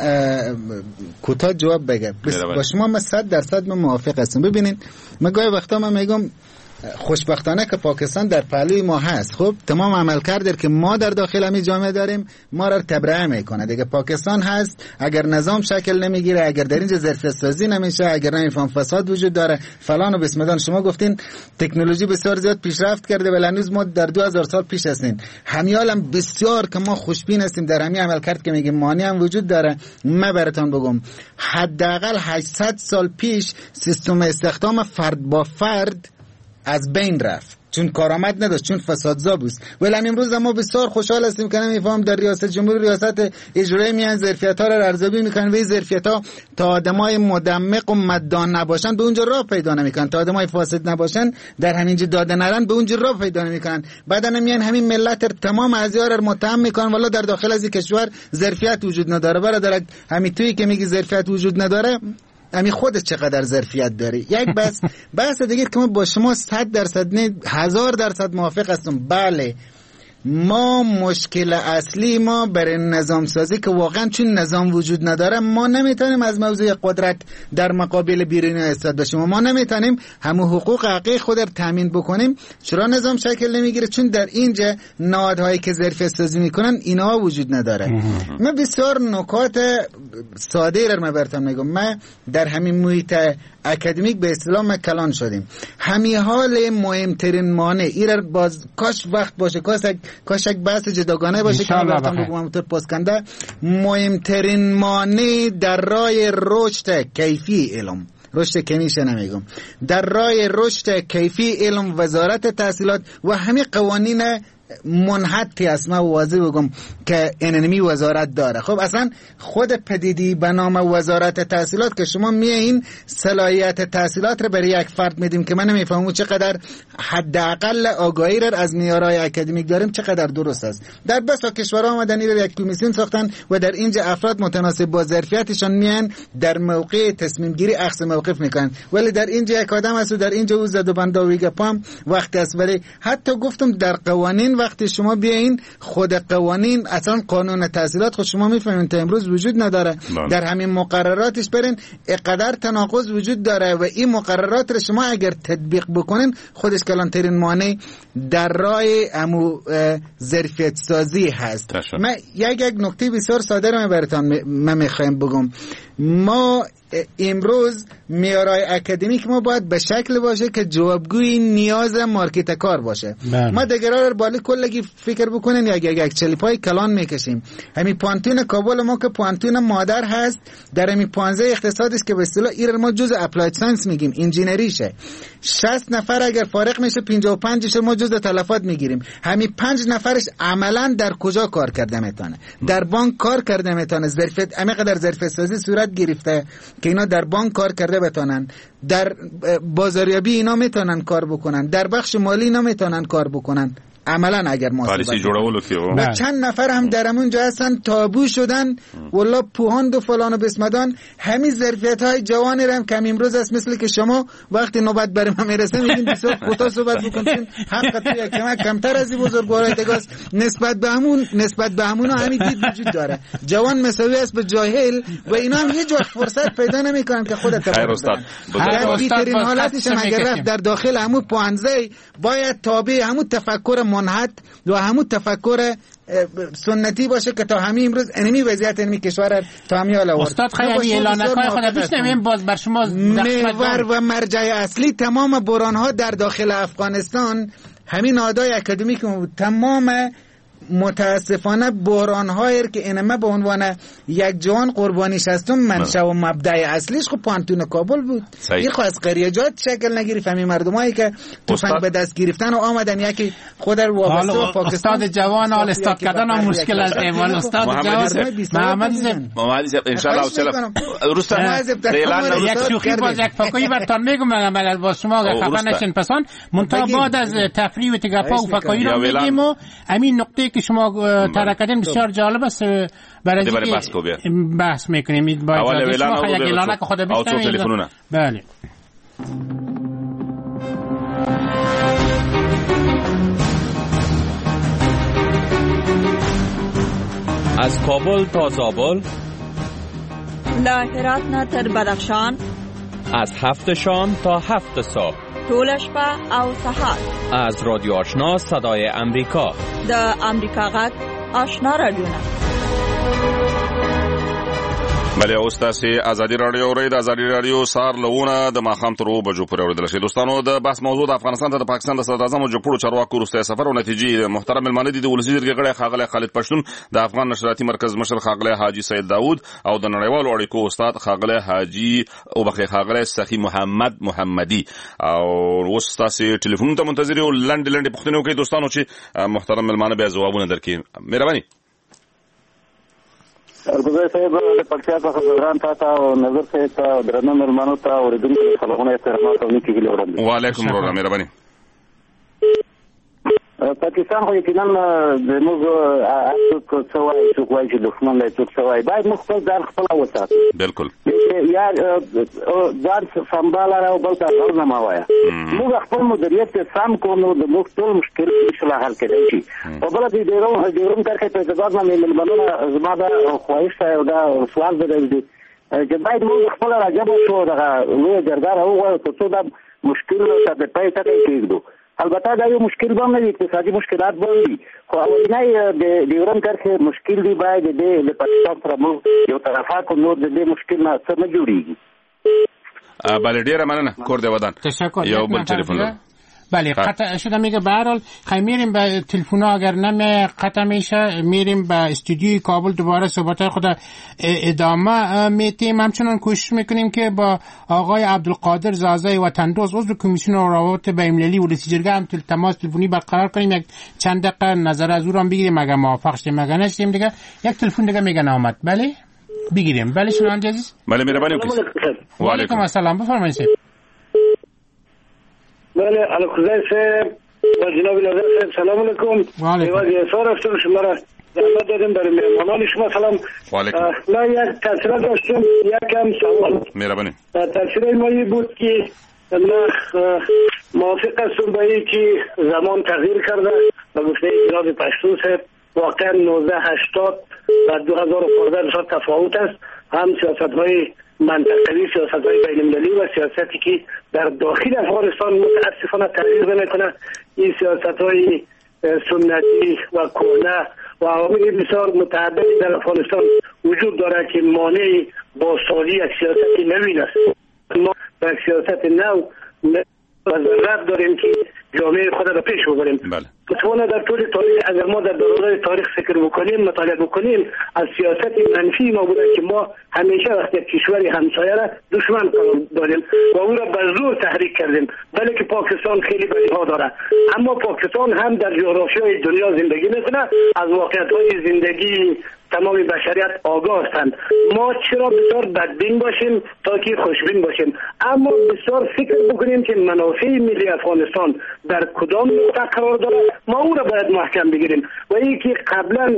کوتاه جواب بگه با شما من صد درصد من موافق هستم ببینین من گاهی وقتا من میگم خوشبختانه که پاکستان در پهلوی ما هست خب تمام عملکرد که ما در داخل همین جامعه داریم ما را تبرئه میکنه دیگه پاکستان هست اگر نظام شکل نمیگیره اگر در اینجا ظرفیت سازی نمیشه اگر نمیفهم فساد وجود داره فلان و بسم شما گفتین تکنولوژی بسیار زیاد پیشرفت کرده ولی هنوز ما در دو هزار سال پیش هستیم همیال هم بسیار که ما خوشبین هستیم در همین عملکرد که میگیم مانع هم وجود داره من براتون بگم حداقل هشتصد سال پیش سیستم استخدام فرد با فرد از بین رفت چون کارآمد نداشت چون فسادزا بود ولی امروز ما بسیار خوشحال هستیم که نمیفهم در ریاست جمهوری ریاست اجرایی میان ظرفیت‌ها را ارزیابی میکنن و این ظرفیت‌ها تا آدمای مدمق و مدان نباشن به اونجا راه پیدا نمیکنن تا آدمای فاسد نباشن در همینجا داده نرن به اونجا راه پیدا نمیکنن بعدا میان همین ملت تمام اعضا را متهم میکنن والا در داخل از کشور ظرفیت وجود نداره برادر همین تویی که میگی ظرفیت وجود نداره امی خودت چقدر ظرفیت داری یک بس بحث دیگه که من با شما صد درصد نه هزار درصد موافق هستم بله ما مشکل اصلی ما برای نظام سازی که واقعا چون نظام وجود نداره ما نمیتونیم از موضوع قدرت در مقابل بیرونی استاد باشیم ما نمیتونیم همون حقوق حقیقی خود را تامین بکنیم چرا نظام شکل نمیگیره چون در اینجا نهادهایی که ظرفیت سازی میکنن اینها وجود نداره من بسیار نکات ساده را من براتون میگم من در همین محیط اکادمیک به اصطلاح کلان شدیم همین حال مهمترین مانع ایرا باز کاش وقت باشه کاش کاش یک بحث جداگانه باشه که براتون بگم همونطور پاسکنده مهمترین مانع در راه رشد کیفی علم رشد کمیش نمیگم، در راه رشد کیفی علم وزارت تحصیلات و همه قوانین منحطی است. ما واضح بگم که انمی وزارت داره. خب اصلا خود پدیدی به نام وزارت تحصیلات که شما میایین صلاحیت تحصیلات رو برای یک فرد میدیم که من نمیفهمم چقدر حداقل آگاهی را از معیارهای اکادمیک داریم چقدر درست است. در بسا کشورها آمدن رو یک کمیسیون ساختن و در اینجا افراد متناسب با ظرفیتشان میان در موقع تصمیم گیری اخذ موقف میکنن، ولی در اینجا یک آدم است و در اینجا او زد و بنداویگه پام وقت است. ولی حتی گفتم در قوانین وقتی شما بیاین خود قوانین اصلا قانون تحصیلات خود شما میفهمین تا امروز وجود نداره. من. در همین مقرراتش برین اقدر تناقض وجود داره و این مقررات رو شما اگر تطبیق بکنین خودش کلانترین مانع در راه امو ظرفیت سازی هست. من یک یک نکته بسیار ساده رو براتون من میخوایم بگم. ما امروز معیارهای اکادمیک ما باید به شکل باشه که جوابگوی نیاز مارکت کار باشه. من. ما دگرها رو بالا کلگی فکر بکنین یا یک یک چلیپای کلان میکشیم. همین پانتون کابل ما که پانتون مادر هست در همین پانزده اقتصادی است که به اصطلاح ایران ما جزء اپلاید ساینس میگیم، انجینریشه. شصت نفر اگر فارغ میشه پنجاه و پنج ما جزء تلفات میگیریم. همین پنج نفرش عملا در کجا کار کرده میتونه؟ در بانک کار کرده میتونه. ظرفیت همینقدر ظرفیت سازی صورت گرفته که اینا در بانک کار کرده بتونن، در بازاریابی اینا میتونن کار بکنن، در بخش مالی اینا میتونن کار بکنن. عملا اگر محاسبه
جوړولو کې
و چند نفر هم در همون جا هستن تابو شدن والله پوهاند و فلان و بسمدان. همین ظرفیت های جوانی رو هم کم امروز است، مثل که شما وقتی نوبت بر ما میرسه میگین بسیار کوتاه صحبت بکنین، حق توی کمک کمتر از این بزرگوارای دگاست. نسبت به همون نسبت به همون همین دید وجود داره. جوان مساوی است به جاهل و اینا هم هیچ وقت فرصت پیدا نمیکنن که خودت
خیر استاد
در بیترین حالتش هم اگر رفت در داخل همون پانزده باید تابع همون تفکر منحط و همون تفکر سنتی باشه که تا همین امروز انمی وضعیت انمی کشور تا همین حال آورد.
استاد خیلی اعلانات خود بشنویم باز بر شما.
محور و مرجع اصلی تمام بحران ها در داخل افغانستان همین نهادهای اکادمیک تمام متاسفانه بحران هایی که اینما به عنوان یک جوان قربانیش هستم منشأ و مبدأ اصلیش خب پانتون کابل بود. این خو از قریجات شکل نگرفت. همین مردمایی که تفنگ به دست گرفتن و آمدن یکی خود رو وابسته و پاکستان.
استاد جوان حال استاد کردن هم مشکل است. ایوان استاد جوان محمد زب
محمد زب ان شاء الله سلام درست
یک شوخی باز یک فکری براتون میگم من با شما خفه نشین پسان منتها بعد از تفریح و تگاپا و فکری رو میگیم و همین نقطه که شما طرح کردین بسیار جالب است. برای اینکه بحث میکنیم با اجازه شما یک اعلانه که خود بشنوید. بله.
از کابل تا زابل،
له هرات نه تر بدخشان،
از هفت شام تا هفت صبح،
ټول شپه او سهار،
از رادیو آشنا صدای امریکا،
د امریکا غږ آشنا رادیوونه.
بله اوس تاسو ازادي رادیو اورئ. د ازادي رادیو سار لونه د ماخام تر او بجو پورې اوریدل شي. دوستانو د بحث موضوع د افغانستان ته د پاکستان د صدر اعظم او جوړو چارواکو وروسته سفر او نتیجې محترم ملمانه دي د ولسی جرګې غړي خاغله خالد پښتون، د افغان نشراتي مرکز مشر خاغله حاجی سید داوود او د نړیوالو اړیکو استاد خاغله حاجی او بخې خاغله سخی محمد محمدي. او اوس تاسو ټلیفون ته منتظر یو لنډ لنډ پوښتنه کوي دوستانو چې محترم ملمانه به جوابونه درکړي. مهرباني.
ګوزار صاحب د پکتیا څخه ګران تاسو او نظر صاحب ته درنه ملمانو ته اوریدونکو خلکونه احترامات او نیکی ګلې وړاندې.
وعلیکم السلام. مهرباني.
پاکستان خو یقینا د موږ څوک څه وایي څوک وایي چې دښمن دی څوک څه وایي باید موږ خپل ځان خپله وساتو.
بالکل
یا ځان سمباله او بل ته غل نه مه وایه. موږ خپل مدیریت سم کړو نو د موږ ټول مشکل انشاءالله حل کېدای شي. او بله د ډیورنډ کرښې په اعتبار باندې ملمنونه زما دا خواهش دی او دا سوال دی چې باید موږ خپله راجبه شو دغه لویه جرګه راوغواړو تر څو دا مشکل ته د پای ټکی کېږدو. البته دا یو مشکل به نه وي، اقتصادي مشکلات به وي، خو اولنی د ډیورنډ کرښې مشکل دی باید د دې د پاکستان سره موږ یو طرفه کو نور د دې مشکل نه څه نه جوړېږي.
بله ډېره مننه. کور دې ودان. یو بل ټلیفون لرو.
بله قطع شده میگه به هر حال خیلی میریم به تلفن اگر نمی قطع میشه میریم به استودیوی کابل دوباره صحبت خود ادامه میتیم. همچنان کوشش میکنیم که با آقای عبدالقادر زازای وطندوست عضو کمیسیون روابط بین‌المللی و رئیس جرگه هم تماس تلفنی برقرار کنیم، یک چند دقیقه نظر از او را بگیریم اگر موافق شدیم. اگر نشدیم دیگه یک تلفن دیگه میگن آمد. بله بگیریم. بله شنونده عزیز.
بله مهربانی
و علیکم السلام. بفرمایید.
بله علیکم سلام و جناب ناظر صاحب سلام علیکم.
و علیکم
السلام. رفتم شما را زحمت دادیم برای مهمانان شما سلام.
و علیکم.
من یک تفسیر داشتم یکم سوال.
مهربانی.
تفسیر ما بود که نخ موافق هستم با این که زمان تغییر کرده و گفته جناب پشتو صاحب واقعا نوزده هشتاد و دو هزار و پانزده بسیار تفاوت است. هم سیاست های منطقوی، سیاست های بین المللی و سیاستی که در داخل افغانستان متاسفانه تغییر نمیکنه. این سیاست های سنتی و کهنه و عوامل بسیار متعددی در افغانستان وجود داره که مانع بازسازی یک سیاست نوین است. ما در سیاست نو و ضرورت داریم که جامعه خود را پیش ببریم.
بله.
متوانا در طول تاریخ اگر ما در دوران تاریخ فکر بکنیم، مطالعه بکنیم، از سیاست منفی ما بوده که ما همیشه وقتی کشور همسایه را دشمن داریم و او را به زور تحریک کردیم. بله که پاکستان خیلی بدیها داره، اما پاکستان هم در جغرافیای دنیا زندگی میکنه، از واقعیت‌های زندگی تمام بشریت آگاه هستند. ما چرا بسیار بدبین باشیم تا که خوشبین باشیم؟ اما بسیار فکر بکنیم که منافع ملی افغانستان در کدام نقطه قرار داره، ما او را باید محکم بگیریم. و این که قبلا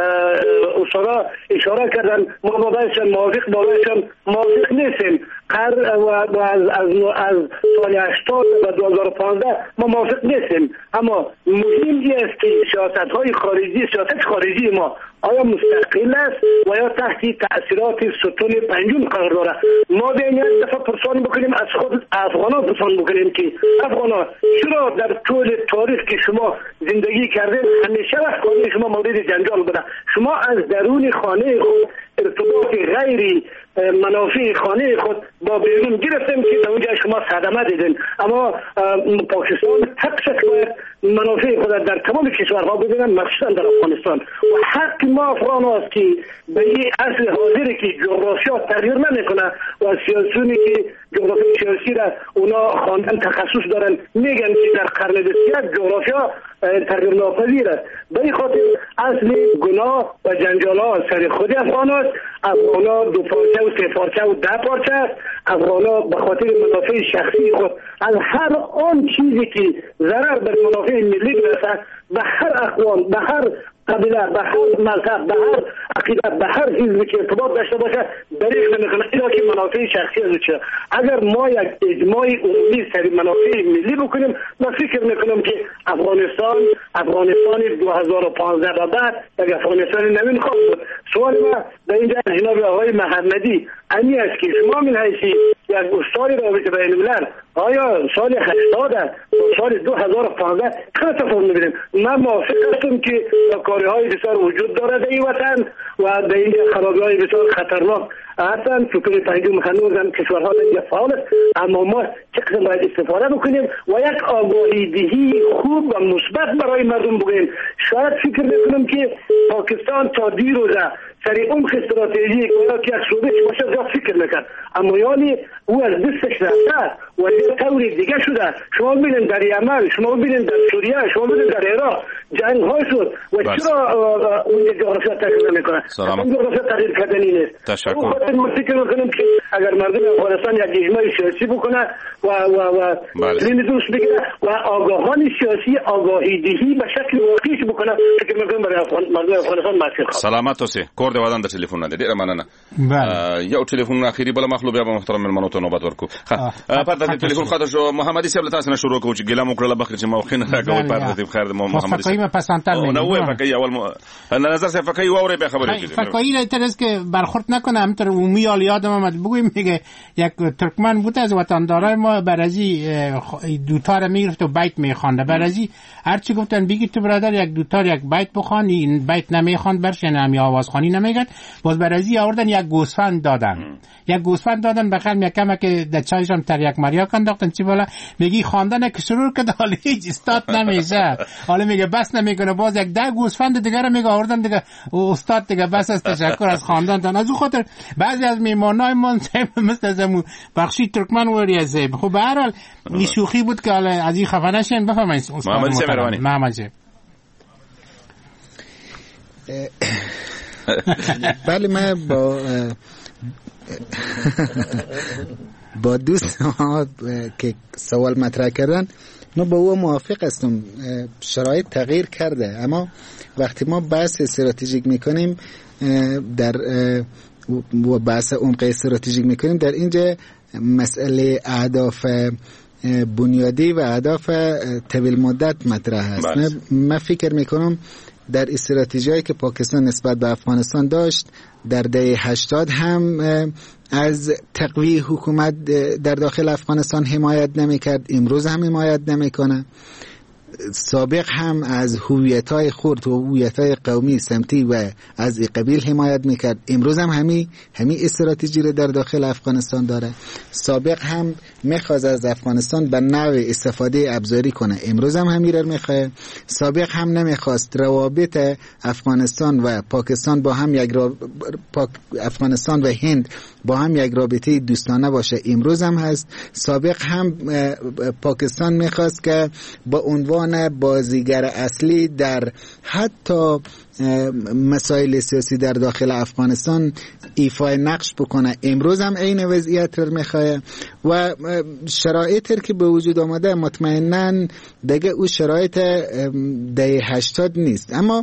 استادا اشاره کردن ما بابایشان موافق بابایشان موافق نیستیم. قرار و از از از سال هشتاد و دو هزار و پانزده ما موافق نیستیم، اما مهم است که سیاست های خارجی، سیاست خارجی ما آیا مستقل است و یا تحت تأثیرات ستون پنجم قرار داره؟ ما بیاین یک دفعه پرسان بکنیم، از خود افغانان پرسان بکنیم که افغانان چرا در طول تاریخ که شما زندگی کردین همیشه وقت خانه شما مورد جنجال بوده؟ شما از درون خانه خود ارتباط غیر منافع خانه خود با بیرون گرفتیم که در اونجا شما صدمه دیدین، اما پاکستان حقش باید منافع خود در تمام کشورها ببینن، مخصوصا در افغانستان. و حق ما افغان است که به این اصل حاضری که جغرافیا تغییر نمیکنه و سیاسیونی که جغرافی سیاسی را اونا خواندن تخصص دارن میگن که در قرن بیست و یک جغرافیا تغییر ناپذیر است. به این خاطر اصل گناه و جنجال ها سر خود افغان است. افغان ها دو پارچه و سه پارچه و ده پارچه است. افغان ها به خاطر منافع شخصی خود از هر آن چیزی که ضرر به منافع ملی برسد به هر اقوام، به هر قبیله، به هر مذهب، به هر عقیده، به هر حزبی که ارتباط داشته باشه دریغ نمیکنه، اینا که منافع شخصی از چه. اگر ما یک اجماع عمومی سر منافع ملی بکنیم، من فکر میکنم که افغانستان افغانستان دو هزار و پانزده و بعد یک افغانستان نوین خواهد بود. سوال ما به اینجا جناب آقای محمدی امی است که شما من حیثی یک استاد رابطه بین الملل آیا سال هشتاد و سال دو هزار و پانزده چه تفاوت می‌بینیم؟ من موافق هستم که کارهای بسیار وجود دارد در این وطن و در این خرابی‌های بسیار خطرناک هستند. سکوت پنجم هنوز هم کشورها در فعال است، اما ما چقدر باید استفاده بکنیم و یک آگاهی دهی خوب و مثبت برای مردم بگیم. شاید فکر میکنم که پاکستان تا دیروزه سری عمق استراتژیک و یا که یک صوبه باشه زیاد فکر میکرد، اما یعنی او از دستش رفته و یه طور دیگه شده. شما ببینید در یمن، شما ببینید در سوریه، شما ببینید در عراق جنگ ها شد و چرا اون جغرافیا تغییر نمیکنه؟ اون جغرافیا تغییر کردنی نیست.
تشکر.
ما فکر میکنیم که اگر مردم افغانستان یک اجماع سیاسی بکنه و و و این دوست بگیره و آگاهان سیاسی آگاهی دهی به شکل واقعیش بکنه، فکر میکنم برای مردم افغانستان مسیر خواهد.
سلامت اوسئ. کور دی ودان د ټلیفون نه دی ډیره مننه. یو ټلیفون اخیری بل مخلوب بیا محترم ملمنو ته نوبت ورکو. پرته د ټلیفون خاطر شو محمدي صاحب تاسو نه شروع کوو چې ګلام وکړه بخیر چې موخین راګوي پرته د خیر د محمدي
صاحب. فکر پسندتر
نه نو فکر اول نظر صاحب فکر اوري به خبره کیږي.
فکر این ترس که برخورد نکنه همطور عمومی حال یادم اومد بگویم میگه یک ترکمن بود از وطندارای ما برازی دوتا رو میگرفت و بیت میخوانده. برازی هرچی گفتن بگی تو برادر یک دو کمتر یک بیت بخوان، این بیت نمیخوان برش، یعنی همی آوازخوانی نمیگد. باز برازی آوردن یک گوسفند دادن، یک گوسفند دادن بخیر میکمه که در چایشان تریاک مریاک انداختن چی بالا میگی خواندن که شروع کرد، حالا هیچ استاد نمیشه، حالا میگه بس نمیکنه، باز یک ده گوسفند دیگه رو میگه آوردن دیگه استاد دیگه بس است، تشکر از خواندن. از اون خاطر بعضی از میمانای من مثل زمو بخشی ترکمن وری از زیب. خب به هر حال این شوخی بود که از این خفه نشین. بفرمایید
محمد سمیروانی.
محمد جی.
بله من با با دوست ها که سوال مطرح کردن ما با او موافق هستم. شرایط تغییر کرده، اما وقتی ما بحث استراتژیک میکنیم در و بحث عمق استراتژیک میکنیم، در اینجا مسئله اهداف بنیادی و اهداف طویل مدت مطرح است. من فکر میکنم در استراتژیایی که پاکستان نسبت به افغانستان داشت در دهه هشتاد هم از تقویه حکومت در داخل افغانستان حمایت نمیکرد، امروز هم حمایت نمیکنه. سابق هم از هویت‌های خرد و هویت‌های قومی سمتی و از قبیل حمایت میکرد، امروز هم همین همین استراتژی رو در داخل افغانستان داره. سابق هم میخواست از افغانستان به نوع استفاده ابزاری کنه، امروز هم همین رو میخواد. سابق هم نمیخواست روابط افغانستان و پاکستان با هم یک را... پاک... افغانستان و هند با هم یک رابطه دوستانه باشه، امروز هم هست. سابق هم پاکستان میخواست که با عنوان بازیگر اصلی در حتی مسائل سیاسی در داخل افغانستان ایفای نقش بکنه، امروز هم این وضعیت رو میخواه. و شرایطی که به وجود آمده مطمئناً دیگه او شرایط دهه هشتاد نیست. اما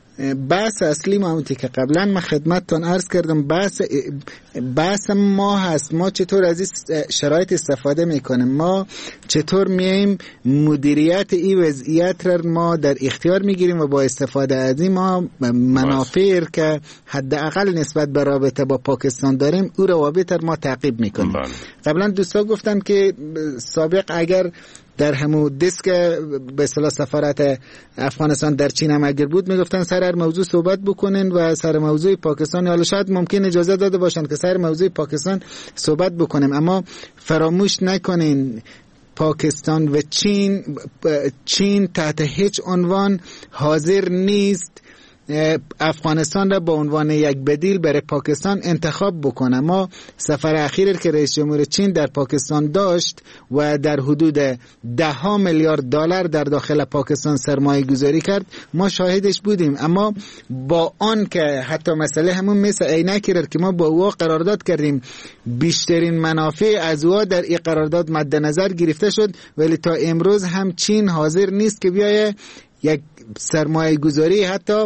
بحث اصلی ما همونتی که قبلا من خدمتتون عرض کردم، بحث بحث ما هست ما چطور از این شرایط استفاده میکنیم، ما چطور میایم مدیریت این وضعیت را ما در اختیار میگیریم و با استفاده از این ما منافع که حداقل نسبت به رابطه با پاکستان داریم او روابط را ما تعقیب میکنیم. قبلا دوستا گفتن که سابق اگر در همو دسک به اصطلاح سفارت افغانستان در چین هم اگر بود میگفتن سر هر موضوع صحبت بکنین و سر موضوع پاکستان، حالا شاید ممکن اجازه داده باشن که سر موضوع پاکستان صحبت بکنیم، اما فراموش نکنین پاکستان و چین چین تحت هیچ عنوان حاضر نیست افغانستان را به عنوان یک بدیل برای پاکستان انتخاب بکنه. ما سفر اخیری که رئیس جمهور چین در پاکستان داشت و در حدود ده ها میلیارد دلار در داخل پاکستان سرمایه گذاری کرد، ما شاهدش بودیم. اما با آن که حتی مسئله همون مثل عینکی را که ما با او قرارداد کردیم، بیشترین منافع از او در این قرارداد مد نظر گرفته شد، ولی تا امروز هم چین حاضر نیست که بیایه یک سرمایه گذاری حتی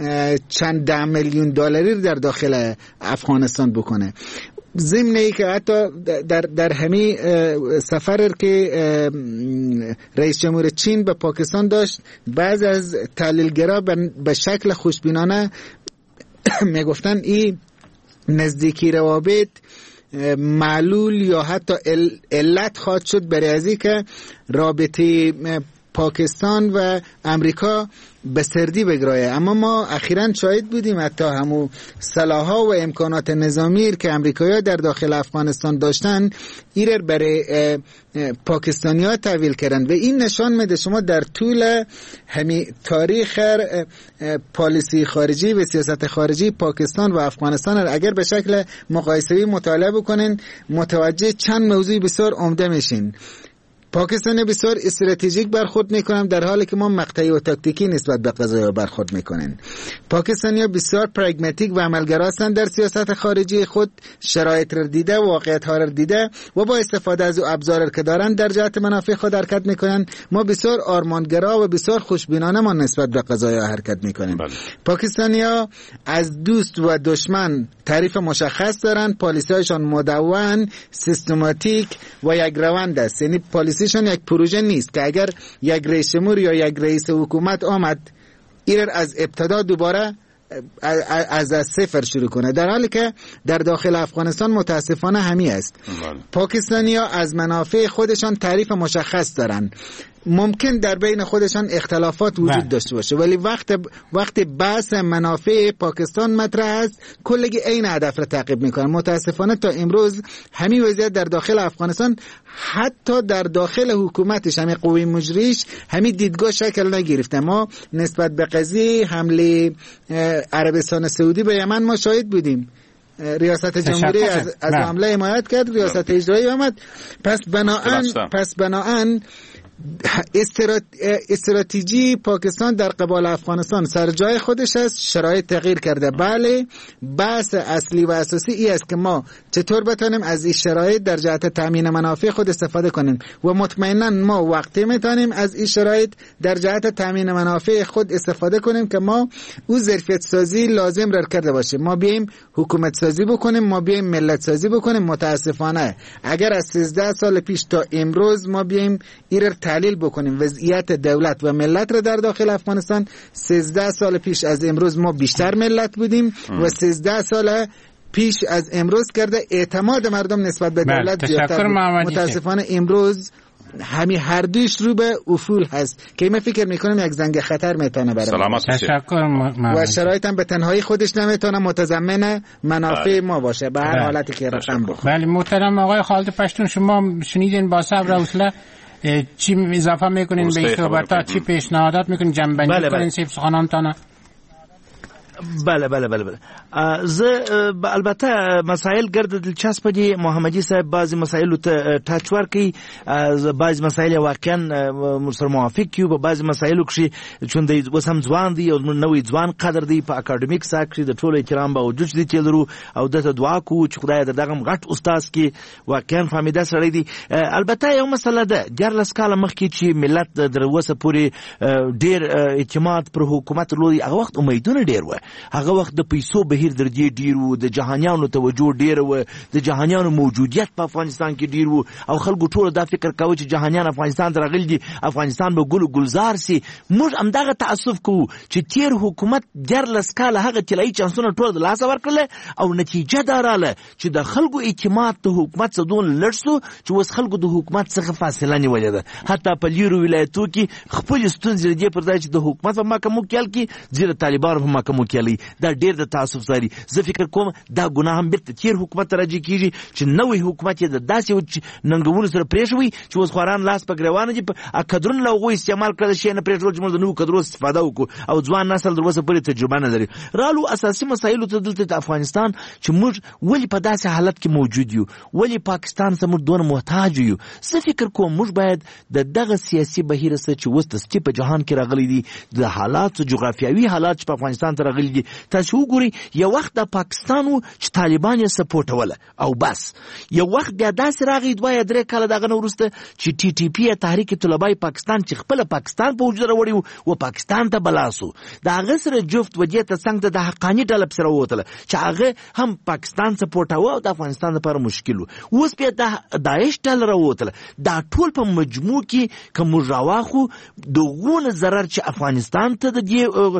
چند ده میلیون دلاری در داخل افغانستان بکنه. ضمن ای که حتی در در همین سفر که رئیس جمهور چین به پاکستان داشت، بعض از تحلیلگرا به شکل خوشبینانه میگفتن این نزدیکی روابط معلول یا حتی علت خواهد شد برای ازی که رابطه پاکستان و امریکا به سردی بگرایه. اما ما اخیراً شاهد بودیم حتی همو سلاح‌ها و امکانات نظامی که امریکایی‌ها در داخل افغانستان داشتن ایرر برای پاکستانی‌ها تحویل کردن و این نشان میده شما در طول همین تاریخ پالیسی خارجی و سیاست خارجی پاکستان و افغانستان اگر به شکل مقایسه‌ای مطالعه بکنین متوجه چند موضوع بسیار عمده میشین. پاکستان بسیار استراتژیک برخورد میکنن در حالی که ما مقطعی و تاکتیکی نسبت به قضایا برخورد میکنن. پاکستانی‌ها بسیار پراگماتیک و عملگرا هستند در سیاست خارجی خود، شرایط را دیده، واقعیت‌ها را دیده و با استفاده از ابزار که دارن در جهت منافع خود حرکت میکنن. ما بسیار آرمانگرا و بسیار خوشبینانه ما نسبت به قضایا حرکت میکنیم. پاکستانی‌ها از دوست و دشمن تعریف مشخص دارن، پالیسی‌هاشون مدون، سیستماتیک و یک روند است. یعنی پالیسیشون یک پروژه نیست که اگر یک رئیس جمهور یا یک رئیس حکومت آمد ایرر از ابتدا دوباره از از صفر شروع کنه، در حالی که در داخل افغانستان متاسفانه همی است. پاکستانی ها از منافع خودشان تعریف مشخص دارن. ممکن در بین خودشان اختلافات وجود داشته باشه، ولی وقت وقت بحث منافع پاکستان مطرح است کلگی این هدف را تعقیب میکنن. متاسفانه تا امروز همین وضعیت در داخل افغانستان، حتی در داخل حکومتش، همین قوی مجریش همین دیدگاه شکل نگرفته. ما نسبت به قضیه حمله عربستان سعودی به یمن ما شاهد بودیم، ریاست جمهوری از از حمله حمایت کرد، ریاست اجرایی آمد. پس بناهن پس بناهن استراتژی پاکستان در قبال افغانستان سر جای خودش است، شرایط تغییر کرده. بله، بحث اصلی و اساسی ای است که ما چطور بتونیم از این شرایط در جهت تامین منافع خود استفاده کنیم و مطمئنا ما وقتی میتونیم از این شرایط در جهت تامین منافع خود استفاده کنیم که ما او ظرفیت سازی لازم را کرده باشیم. ما بیایم حکومت سازی بکنیم، ما بیایم ملت سازی بکنیم. متاسفانه اگر از سیزده سال پیش تا امروز ما بیایم این تحلیل بکنیم وضعیت دولت و ملت را در داخل افغانستان، سیزده سال پیش از امروز ما بیشتر ملت بودیم و سیزده سال پیش از امروز کرده اعتماد مردم نسبت به دولت زیادتر بود. متاسفانه امروز همین هر دویش رو به افول هست که من فکر میکنم یک زنگ خطر میتونه برای
سلامت
و شرایط هم به تنهایی خودش نمیتونه متضمن منافع ما باشه به هر حالتی که رقم بخوره.
بله محترم آقای خالد پشتون، شما شنیدین با صبر و حوصله چی اضافه میکنین به این صحبت‌ها، چی پیشنهادات میکنین، جنبندی
بله
کنین سیب سخنانتان؟
بله بله بله بله زه البته مسائل ګرد دلچسپ دي. محمدي صاحب بعضی مسائل ته ټچ ورکي، بعضی مسائل واقعا سره موافق یو، په بعضی مسایلو کې چې وسم ځوان دي او نوې ځوان قدر دي په اکیډمیک ساک کې د ټولو احترام به وجود دي چلرو او دته دعا کو چې خدای دغه غټ استاد کې واقعا فهمیده سره دي. البته یو مسله ده ګرلس کاله مخکې چې ملت در وسه پوری ډیر اعتماد پر حکومت لري، هغه وخت امیدونه ډیر و، هغه وخت د پیسو بهیر در دې ډیر و، د جهانیانو توجه ډیر و، د جهانیانو موجودیت په افغانستان کې ډیر و او خلکو ټول دا فکر کاوه چې جهانیان افغانستان ته راغلي دي، افغانستان به ګل ګلزار سي. موږ همدغه تعصب کوو چې تیر حکومت ډیرلس کاله هغه طلایي چانسونه ټول د لاسه ورکړل او نتیجه دا رااله چې د خلکو اعتماد د حکومت څخه دون لړ شو چې اوس خلکو د حکومت څخه فاصله نیولې ده. حتی په لیرو ولایتو کې خپل ستونزې دې پر ځای چې د حکومت په محکمو کې کې ځیر طالبانو په محکمو کې دا ډیر د تعصب ساري. زه فکر کوم دا ګناه هم بیرته تیر حکومت راځي کیږي چې نوې حکومت یې د داسې ننګونو سره پرېښوي چې اوس خواران لاس په ګریوانه دي، کدرونه له هغوی استعمال کړه شي نه پرېښول چې موږ د نوو کدرو استفاده وکړو او ځوان نسل در اوسه پورې تجربه نه لري. رالو اساسي مسایلو ته دلته د افغانستان چې موږ ولې په داسې حالت کې موجود یو، ولې پاکستان ته موږ دونه محتاج یو. زه فکر کوم موږ باید د دغه سیاسي بهیر سره چې اوس د سټي په جهان کې راغلي دي، د حالات جغرافیوي حالات چې په افغانستان ته راغلي دي، تاسو وګورئ یو وخت د پاکستان و چې طالبان یې سپورټوله او بس، یو وخت بیا داسې راغی دوه یا درې کاله دغه نه وروسته چې ټي ټي پي تحریک طلبای پاکستان چې خپله پاکستان په وجود راوړی و و پاکستان ته بلاسو، د هغه سره جفت وجې ته څنګ ته د حقاني ډله پسې راووتله چې هغه هم پاکستان سپورټاوه او د افغانستان لپاره مشکل و. اوس بیا د داعش ډله راووتله. دا ټول په مجموع کې که موږ راواخو دغونه ضرر چې افغانستان ته د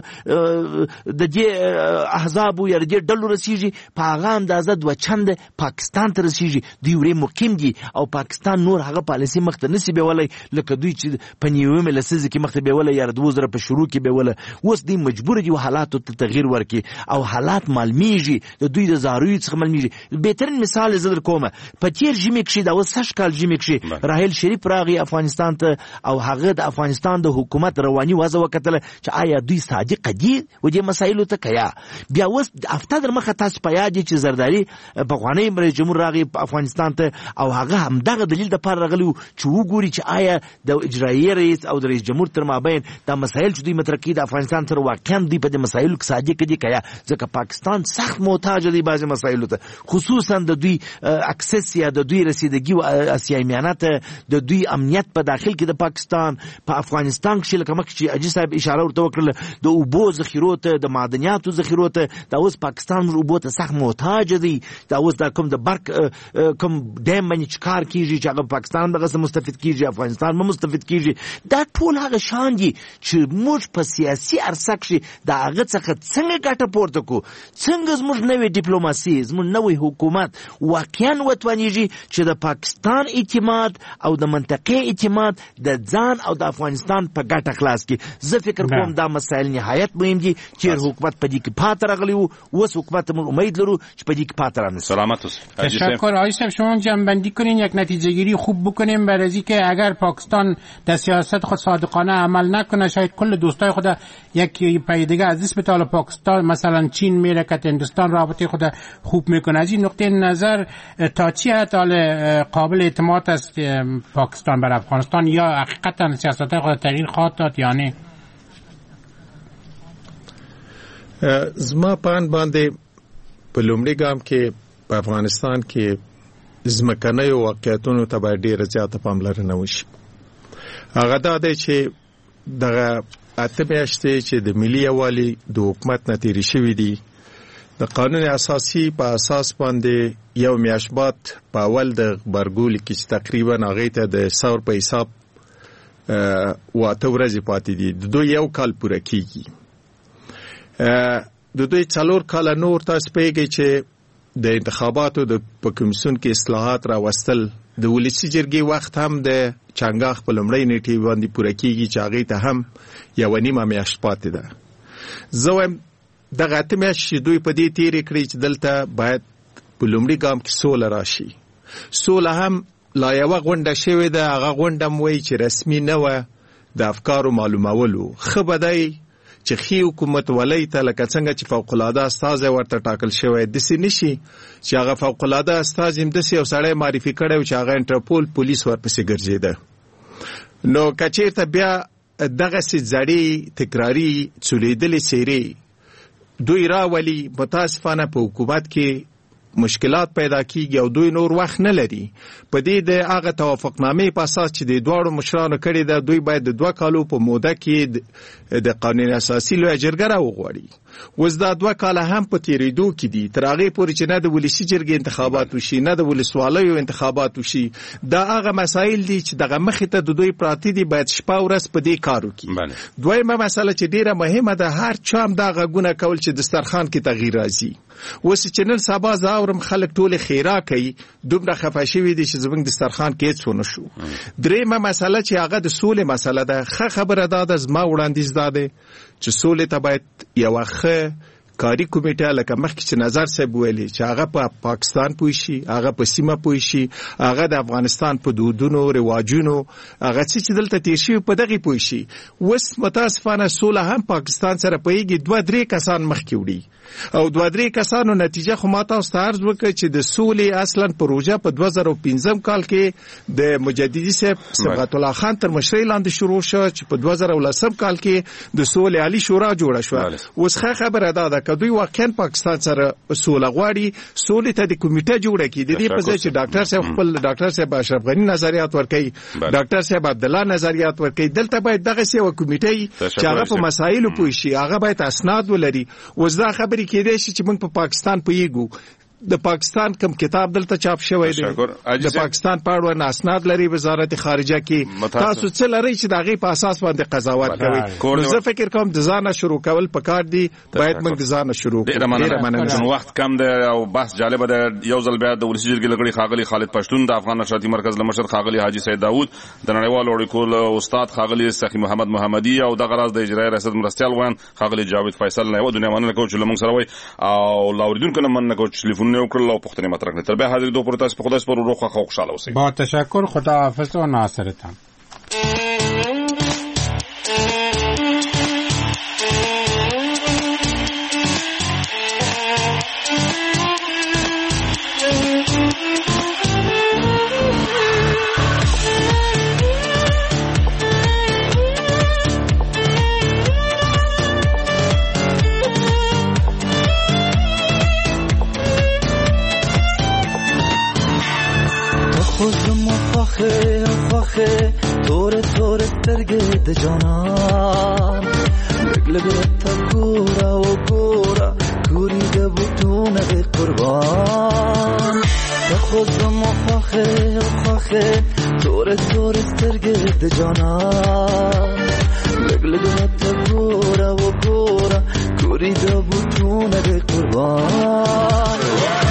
دې د دې احزاب یا د ډلو رسیږي په هغه اندازه دوه چنده پاکستان ته رسیږي. دوی ورې مقیم دي او پاکستان نور هغه پالیسي مخته نسی بیولی لکه دوی چې په نیومې لسیزه کې مخته بیولی یا د دوه زره په شروع کې بیوله. اوس دوی مجبور دي حالاتو ته تغییر ورکړي او حالات معلومیږي د دوی د زارویو څخه معلومیږي. بهترین مثال زه در کومه په تیر ژمي کښې دا اوس سږ کال ژمي کښې راحیل شریف راغی افغانستان ته او هغه د افغانستان د حکومت رواني وضع وکتله چې آیا دوی صادق دي و دې مسایلو ته که یا. بیا اوس هفته در مخه تاسو په یاد چې زرداري پخوانی رئیس جمهور راغی افغانستان ته او هغه همدغه دلیل دپاره راغلی و چې وګوري چې آیا د اجرایي رئیس او د رئیس جمهور تر مابین دا مسایل چې دوی مطرح کړي د افغانستان سره واقعا دوی په دې مسایلو کې صادق دي که یا. ځکه پاکستان سخت محتاج دی بعضې مسایلو ته، خصوصا د دوی اکسس یا د دوی رسیدګي و اسیای میانه ته، د دوی امنیت په داخل کې د پاکستان په افغانستان کې لکه مخکې چې اجي صاحب اشاره ورته وکړله د اوبو ذخیرو ته، د معدنیاتو ذخیرو ته دا اوس پاکستان موږ اوبو ته سخت محتاج دی. دا اوس دا کوم د برق کوم ډیم باندې چې کار کیږي چې هغه پاکستان دغه مستفید کیږي، افغانستان هم مستفید کیږي. دا ټول هغه شان دي چې موږ په سیاسي عرصه کې دا هغه څخه څنګه ګټه پورته کو، څنګه زموږ نوې ډیپلوماسي، زموږ نوې حکومت واقعا وتوانیږي چې د پاکستان اعتماد او د منطقې اعتماد د ځان او د افغانستان په ګټه خلاص کی. زه فکر کوم دا مسائل نهایت مهم دي چې حکومت په دې کې پاتې راغلی وو. اوس حکومت موږ امید لرو چې په دې کې پاتې رانه.
سلامت اوسئ.
تشکر. آقای صاحب شما جنبندی کنین، یک نتیجه گیری خوب بکنیم برای اینکه اگر پاکستان در سیاست خود صادقانه عمل نکنه شاید کل دوستای خود یک پیدگی از دست بتاله. پاکستان مثلا چین میره که هندوستان رابطه خود خوب میکنه. از این نقطه نظر تا چی حد قابل اعتماد است پاکستان بر افغانستان یا حقیقتا سیاست خود تغییر خواهد داد یا نه؟
زما پان باندې په لومړي ګام کې په افغانستان کې ځمکنیو واقعیتونو ته باید ډېره زیاته پاملرنه وشي. هغه دا دی چې دغه اته میاشتې چې د ملي یووالي د حکومت نه تېرې شوي دي، د قانون اساسي په اساس باندې یو میاشت بعد په اول د غبرګولي کې چې تقریبا هغې ته د ثور په حساب واته ورځې پاتې دي، د دوی یو کال پوره کېږي. د دوی څلور کاله نور تاسو پوهېږئ چې د انتخاباتو د په کمیسیون کې اصلاحات راوستل د ولسي جرګې وخت هم د چنګاښ په لومړۍ نیټې باندې پوره کېږي چې هغې ته هم یوه نیمه میاشت پاتې ده. زه وایم دغه اته میاشتې چې دوی په دې تېرې کړې چې دلته باید په لومړي ګام کې سوله راشي. سوله هم لا یوه غونډه شوې ده، هغه غونډه هم وایي چې رسمي نه وه، د افکارو معلومولو. ښه به دی چې ښي حکومت ولی ته لکه څنګه چې فوقالعاده استازی ورته ټاکل شوی داسې نشي چې هغه فوقالعاده استازی هم داسې یو سړی معرفي کړی و چې هغه انټرپول پولیس ورپسې ګرځېده. نو که چېرته بیا دغسې زړې تکراري څولیدلې څېرې دوی راولي، متاسفانه په حکومت کې مشکلات پیدا کیږي او دوی نور وخت نه لري. په دې د هغه توافقنامې په اساس چې د دواړو مشرانو کړې ده، دوی باید د دوه کالو په موده کې د قانون اساسي لویه جرګه راوغواړي. اوس دا دوه کاله هم په تېرېدو کې دي، تر هغې پورې چې نه د ولسي جرګې انتخابات وشي نه د ولسوالیو انتخابات وشي. دا هغه مسایل دي چې دغه مخې ته د دوی پراته دي، باید شپه ورځ په دې کار وکړي. دویمه مسله چې ډېره مهمه ده، هر چا هم دا غږونه کول چې دسترخوان کې تغییر راځي. اوس چې نن سبا زه اورم خلک ټولې خیرا کوي، دومره خفه شوي دي چې زموږ دسترخوان کې هېڅ ونه شو. درېیمه مسله چې هغه د سولې مسله ده، ښه خبره دا ده، زما وړاندیز دا دی چې سولې ته باید یوه ښه کاري کمیټه لکه مخکې چې نظر صاحب ویلي چې هغه په پا پاکستان پوه شي، هغه په سیمه پوه شي، هغه د افغانستان په دودونو رواجونو هغه څه چې دلته تېر شوي په دغې پوه شي. اوس متاسفانه سوله هم پاکستان سره پوهېږي، دوه درې کسان مخکې وړي او دوه درې کسانو نتیجه خو ما تاسو ته عرض وکړه چې د سولې اصلا پروژه په دوه زره پنځم کال کې د مجددي صاحب صبغت الله خان تر مشرۍ لاندې شروع شوه چې په دوه زره ولسم کال کې د سولې عالي شورا جوړه شوه. اوس ښه خبره دا ده که دوی واقعا پاکستان سره سوله غواړي، سولې ته د کمیټه جوړه کړي. د دې په ځای چې ډاکټر صاحب خپل ډاکټر صاحب اشرف غني نظریات ورکوي، ډاکټر صاحب عبدالله نظریات ورکوي، دلته باید دغسې یوه کمیټه وي چې هغه په مسایلو پوه شي، هغه باید اسناد ولري. اوس دا خبرې کېدای شي چې موږ په پاکستان پوهېږو، د پاکستان کوم کتاب دلته چاپ شوی دی، د پاکستان په اړه اسناد لري وزارت خارجه کې، تاسو څه لرئ چې د هغې په اساس باندې قضاوت کوئ. نو زه فکر کوم د ځانه شروع کول پکار دي، باید موږ د ځانه شروع کړو.
ډېره مننه. وخت کم دی او بحث جالبه ده. یو ځل بیا د ولسي جرګې له غړي ښاغلي خالد پښتون، د افغان نشراتي مرکز له مشر ښاغلي حاجي سید داود، د نړیوالو اړیکو له استاد ښاغلي سخي محمد محمدي او دغه راز د اجرایي ریاست مرستیال ویان ښاغلي جاوید فیصل نه یوه دنیا مننه کوو چې له موږ سره وئ او له اورېدونکو نه مننه کوو چې تلیفونونه وکړل او پوښتنې مطرح کړې. تر بیا حاضرې دو پر تاسو په خدای سپارو، روغ خوښ او خوشحاله اوسئ.
با تشکر. خداحافظ و ناصرتان.
خوخه خوخه تور تور سترګې د جانان لګ لګ ته ګورا او وقت جانم لگ لگت گورا و گورا کوری دا بوتونه ده قربان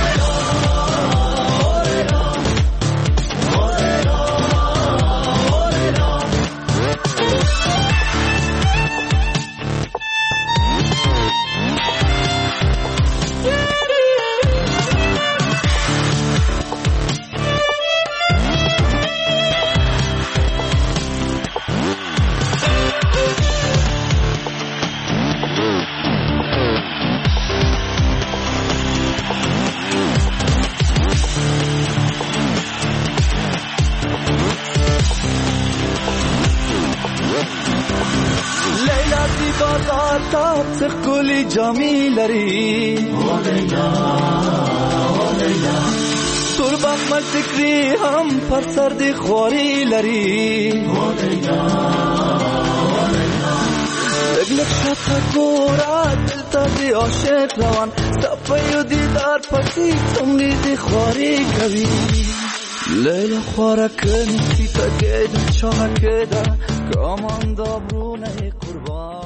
گلی جامی لری تور بخمل فکری هم پر سردی خواری لری اگلک شتا گورا دل تا دی عاشق روان سپیو دیدار پسی تمری دی خواری کوی لیلا خوارا کنی سی تا گیدن چاها کدا کامان دابرونه قربان